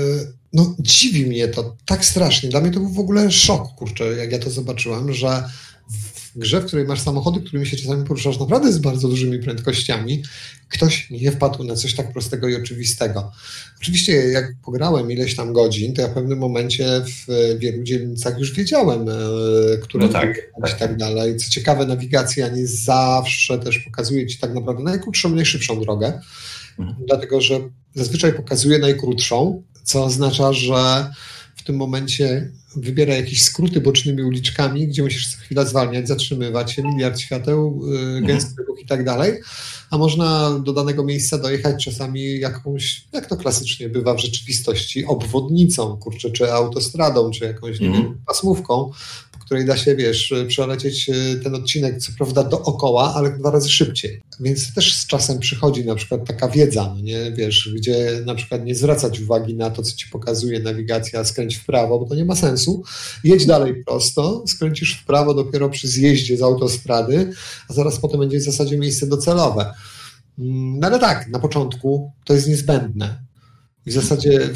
A: no dziwi mnie to tak strasznie. Dla mnie to był w ogóle szok, kurczę, jak ja to zobaczyłem, że w grze, w której masz samochody, którymi się czasami poruszasz naprawdę z bardzo dużymi prędkościami, ktoś nie wpadł na coś tak prostego i oczywistego. Oczywiście jak pograłem ileś tam godzin, to ja w pewnym momencie w wielu dzielnicach już wiedziałem, które
B: no tak.
A: I tak dalej. Co ciekawe, nawigacja nie zawsze też pokazuje ci tak naprawdę najkrótszą, najszybszą drogę, dlatego że zazwyczaj pokazuje najkrótszą, co oznacza, że w tym momencie wybiera jakieś skróty bocznymi uliczkami, gdzie musisz co chwilę zwalniać, zatrzymywać się, miliard świateł, gęsty ruch i tak dalej, a można do danego miejsca dojechać czasami jakąś, jak to klasycznie bywa w rzeczywistości, obwodnicą, kurczę, czy autostradą, czy jakąś, nie wiem, pasmówką, po której da się, wiesz, przelecieć ten odcinek, co prawda dookoła, ale 2 razy szybciej. Więc też z czasem przychodzi na przykład taka wiedza, no nie, wiesz, gdzie na przykład nie zwracać uwagi na to, co ci pokazuje nawigacja, skręć w prawo, bo to nie ma sensu. Jedź dalej prosto, skręcisz w prawo dopiero przy zjeździe z autostrady, a zaraz potem będzie w zasadzie miejsce docelowe. No ale tak, na początku to jest niezbędne. I w zasadzie,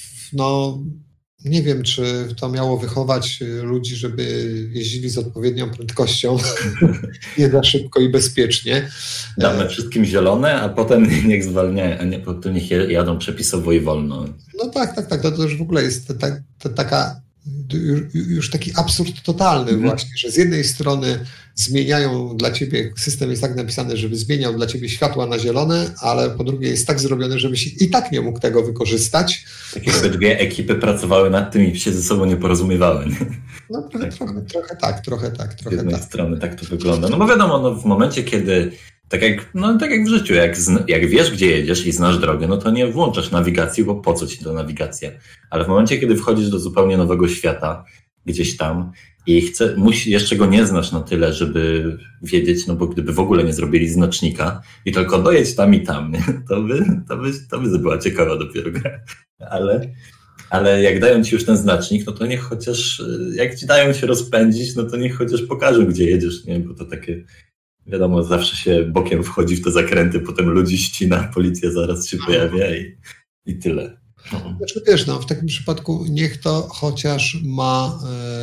A: no nie wiem, czy to miało wychować ludzi, żeby jeździli z odpowiednią prędkością, nie za szybko i bezpiecznie.
B: Damy wszystkim zielone, a potem niech zwalniają, a nie potem niech jadą przepisowo i wolno.
A: No tak, to już w ogóle jest taka już taki absurd totalny właśnie, że z jednej strony zmieniają dla ciebie, system jest tak napisany, żeby zmieniał dla ciebie światła na zielone, ale po drugie jest tak zrobiony, żebyś i tak nie mógł tego wykorzystać.
B: Tak jakby 2 ekipy pracowały nad tym i się ze sobą nie porozumiewały. Nie?
A: No trochę tak.
B: Z jednej strony tak to wygląda. No bo wiadomo, no, w momencie, kiedy tak jak w życiu, jak wiesz, gdzie jedziesz i znasz drogę, no to nie włączasz nawigacji, bo po co ci ta nawigacja? Ale w momencie, kiedy wchodzisz do zupełnie nowego świata, gdzieś tam i jeszcze go nie znasz na tyle, żeby wiedzieć, no bo gdyby w ogóle nie zrobili znacznika i tylko dojedź tam i tam, nie? To by była ciekawa dopiero gra. Ale jak dają ci już ten znacznik, no to niech chociaż, jak ci dają się rozpędzić, no to niech chociaż pokażą, gdzie jedziesz, nie? Bo to takie... Wiadomo, zawsze się bokiem wchodzi w te zakręty, potem ludzi ścina, policja zaraz się pojawia i tyle.
A: Znaczy wiesz, no w takim przypadku niech to chociaż ma,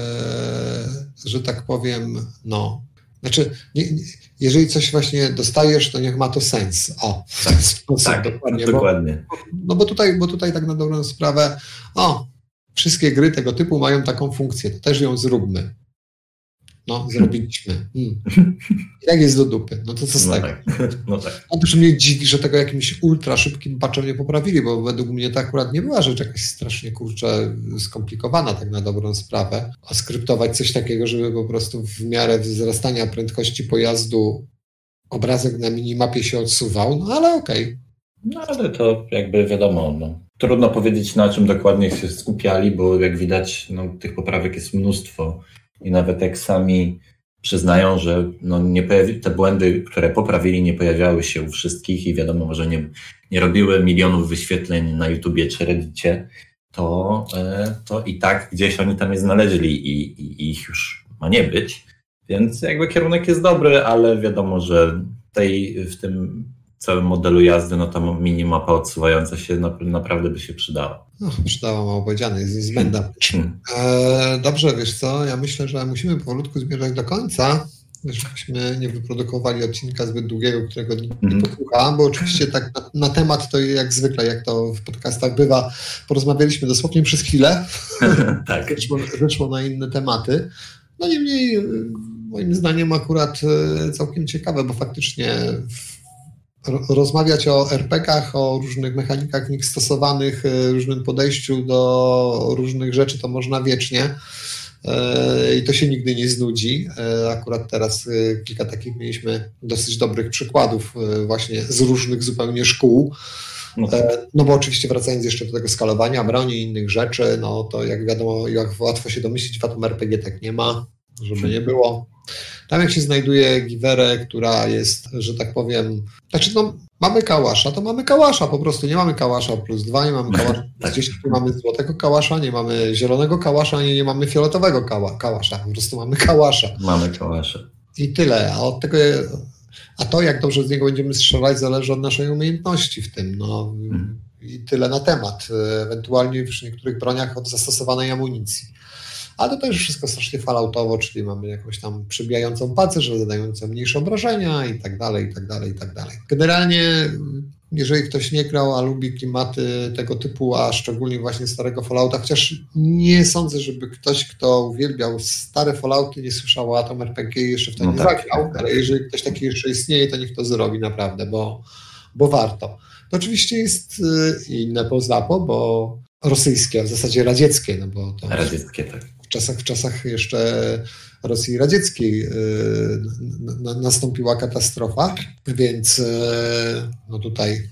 A: że tak powiem, no. Znaczy, jeżeli coś właśnie dostajesz, to niech ma to sens. O, w ten sposób.
B: Tak, dokładnie.
A: Bo tutaj tak na dobrą sprawę, wszystkie gry tego typu mają taką funkcję, to też ją zróbmy. No, zrobiliśmy. I jak jest do dupy? No to co z tego?
B: No tak.
A: Otóż mnie dziwi, że tego jakimś ultra szybkim patchem nie poprawili, bo według mnie to akurat nie była rzecz jakaś strasznie, kurczę, skomplikowana tak na dobrą sprawę. A skryptować coś takiego, żeby po prostu w miarę wzrastania prędkości pojazdu obrazek na minimapie się odsuwał, no ale okej.
B: No ale to jakby wiadomo, no. Trudno powiedzieć, na czym dokładnie się skupiali, bo jak widać, no, tych poprawek jest mnóstwo. I nawet jak sami przyznają, że no te błędy, które poprawili, nie pojawiały się u wszystkich i wiadomo, że nie robiły milionów wyświetleń na YouTubie czy Reddicie, to i tak gdzieś oni tam je znaleźli i ich już ma nie być. Więc jakby kierunek jest dobry, ale wiadomo, że w tym całym modelu jazdy, no ta minimapa odsuwająca się naprawdę by się przydała.
A: No, przydała, mało powiedziane, jest niezbędna. Dobrze, wiesz co, ja myślę, że musimy powolutku zmierzać do końca. żebyśmy nie wyprodukowali odcinka zbyt długiego, którego nikt nie posłucha, bo oczywiście tak na temat to jak zwykle, jak to w podcastach bywa, porozmawialiśmy dosłownie przez chwilę.
B: Tak.
A: Wyszło na inne tematy. No niemniej moim zdaniem akurat całkiem ciekawe, bo faktycznie rozmawiać o RPG-ach, o różnych mechanikach w nich stosowanych, różnym podejściu do różnych rzeczy to można wiecznie i to się nigdy nie znudzi. Akurat teraz kilka takich mieliśmy dosyć dobrych przykładów właśnie z różnych zupełnie szkół. No bo oczywiście wracając jeszcze do tego skalowania broni i innych rzeczy, no to jak wiadomo, jak łatwo się domyślić, w Atom RPG tak nie ma, żeby nie było. Tam jak się znajduje giwerę, która jest, że tak powiem, znaczy no mamy kałasza, to mamy kałasza po prostu, nie mamy kałasza +2, nie mamy kałasza +10, nie mamy złotego kałasza, nie mamy zielonego kałasza, nie mamy fioletowego kałasza, po prostu mamy kałasza.
B: Mamy kałasza.
A: I tyle, a to jak dobrze z niego będziemy strzelać zależy od naszej umiejętności w tym, no i tyle na temat, ewentualnie w niektórych broniach od zastosowanej amunicji. Ale to też wszystko strasznie falloutowo, czyli mamy jakąś tam przybijającą pancerz, zadającą mniejsze obrażenia i tak dalej, i tak dalej, i tak dalej. Generalnie, jeżeli ktoś nie grał, a lubi klimaty tego typu, a szczególnie właśnie starego Fallouta, chociaż nie sądzę, żeby ktoś, kto uwielbiał stare Fallouty, nie słyszał o Atom RPG i jeszcze w to nie zagrał, ale jeżeli ktoś taki jeszcze istnieje, to niech to zrobi naprawdę, bo warto. To oczywiście jest inne poznapo, bo rosyjskie, w zasadzie radzieckie, no bo to...
B: Radzieckie, tak.
A: W czasach jeszcze Rosji radzieckiej nastąpiła katastrofa, więc no tutaj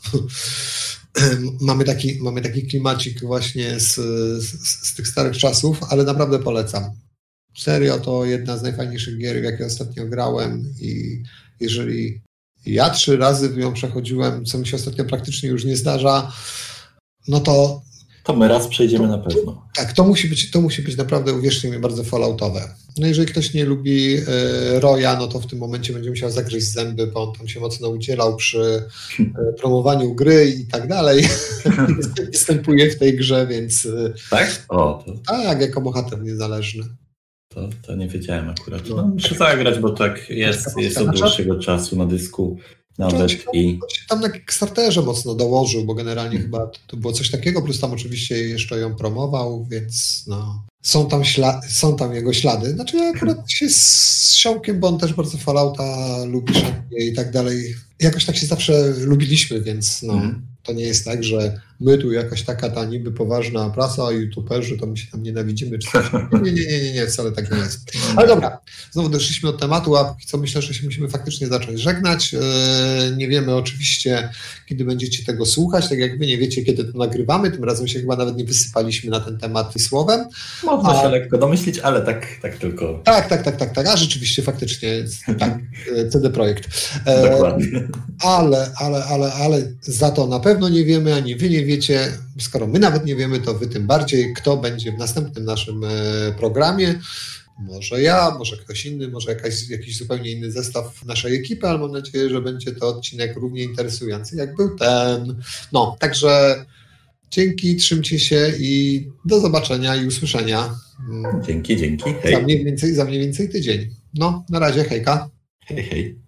A: mamy taki klimacik właśnie z tych starych czasów, ale naprawdę polecam. Serio, to jedna z najfajniejszych gier, w jakie ostatnio grałem i jeżeli ja 3 razy ją przechodziłem, co mi się ostatnio praktycznie już nie zdarza, no to
B: my raz przejdziemy na pewno.
A: Tak, to musi być naprawdę, uwierzcie mi, bardzo falloutowe. No jeżeli ktoś nie lubi Roya, no to w tym momencie będzie musiał zagryźć zęby, bo on tam się mocno udzielał przy promowaniu gry i tak dalej. Występuje w tej grze, więc...
B: Tak?
A: Tak, jako bohater niezależny.
B: To nie wiedziałem akurat. No, muszę zagrać, bo tak jest od dłuższego czasu na dysku. Nawet
A: tam na Kickstarterze mocno dołożył, bo generalnie chyba to było coś takiego, plus tam oczywiście jeszcze ją promował, więc no, są tam jego ślady. Znaczy ja akurat się z Siołkiem, bo on też bardzo Fallouta lubi i tak dalej. Jakoś tak się zawsze lubiliśmy, więc no, to nie jest tak, że my tu jakaś taka ta niby poważna prasa, a youtuberzy to my się tam nienawidzimy, czy coś. Nie, wcale tak nie jest. Ale dobra, znowu doszliśmy od tematu, a co myślę, że się musimy faktycznie zacząć żegnać. Nie wiemy oczywiście, kiedy będziecie tego słuchać, tak jak wy nie wiecie, kiedy to nagrywamy, tym razem się chyba nawet nie wysypaliśmy na ten temat i słowem.
B: Można się lekko domyślić, ale tak tylko.
A: Tak, a rzeczywiście, faktycznie, tak, CD Projekt.
B: Dokładnie.
A: Ale za to na pewno nie wiemy, ani wy nie wiecie. Skoro my nawet nie wiemy, to wy tym bardziej, kto będzie w następnym naszym programie. Może ja, może ktoś inny, może jakiś zupełnie inny zestaw naszej ekipy, ale mam nadzieję, że będzie to odcinek równie interesujący, jak był ten. No, także dzięki, trzymcie się i do zobaczenia i usłyszenia.
B: Dzięki. Hej.
A: Za mniej więcej tydzień. No, na razie, hejka.
B: Hej.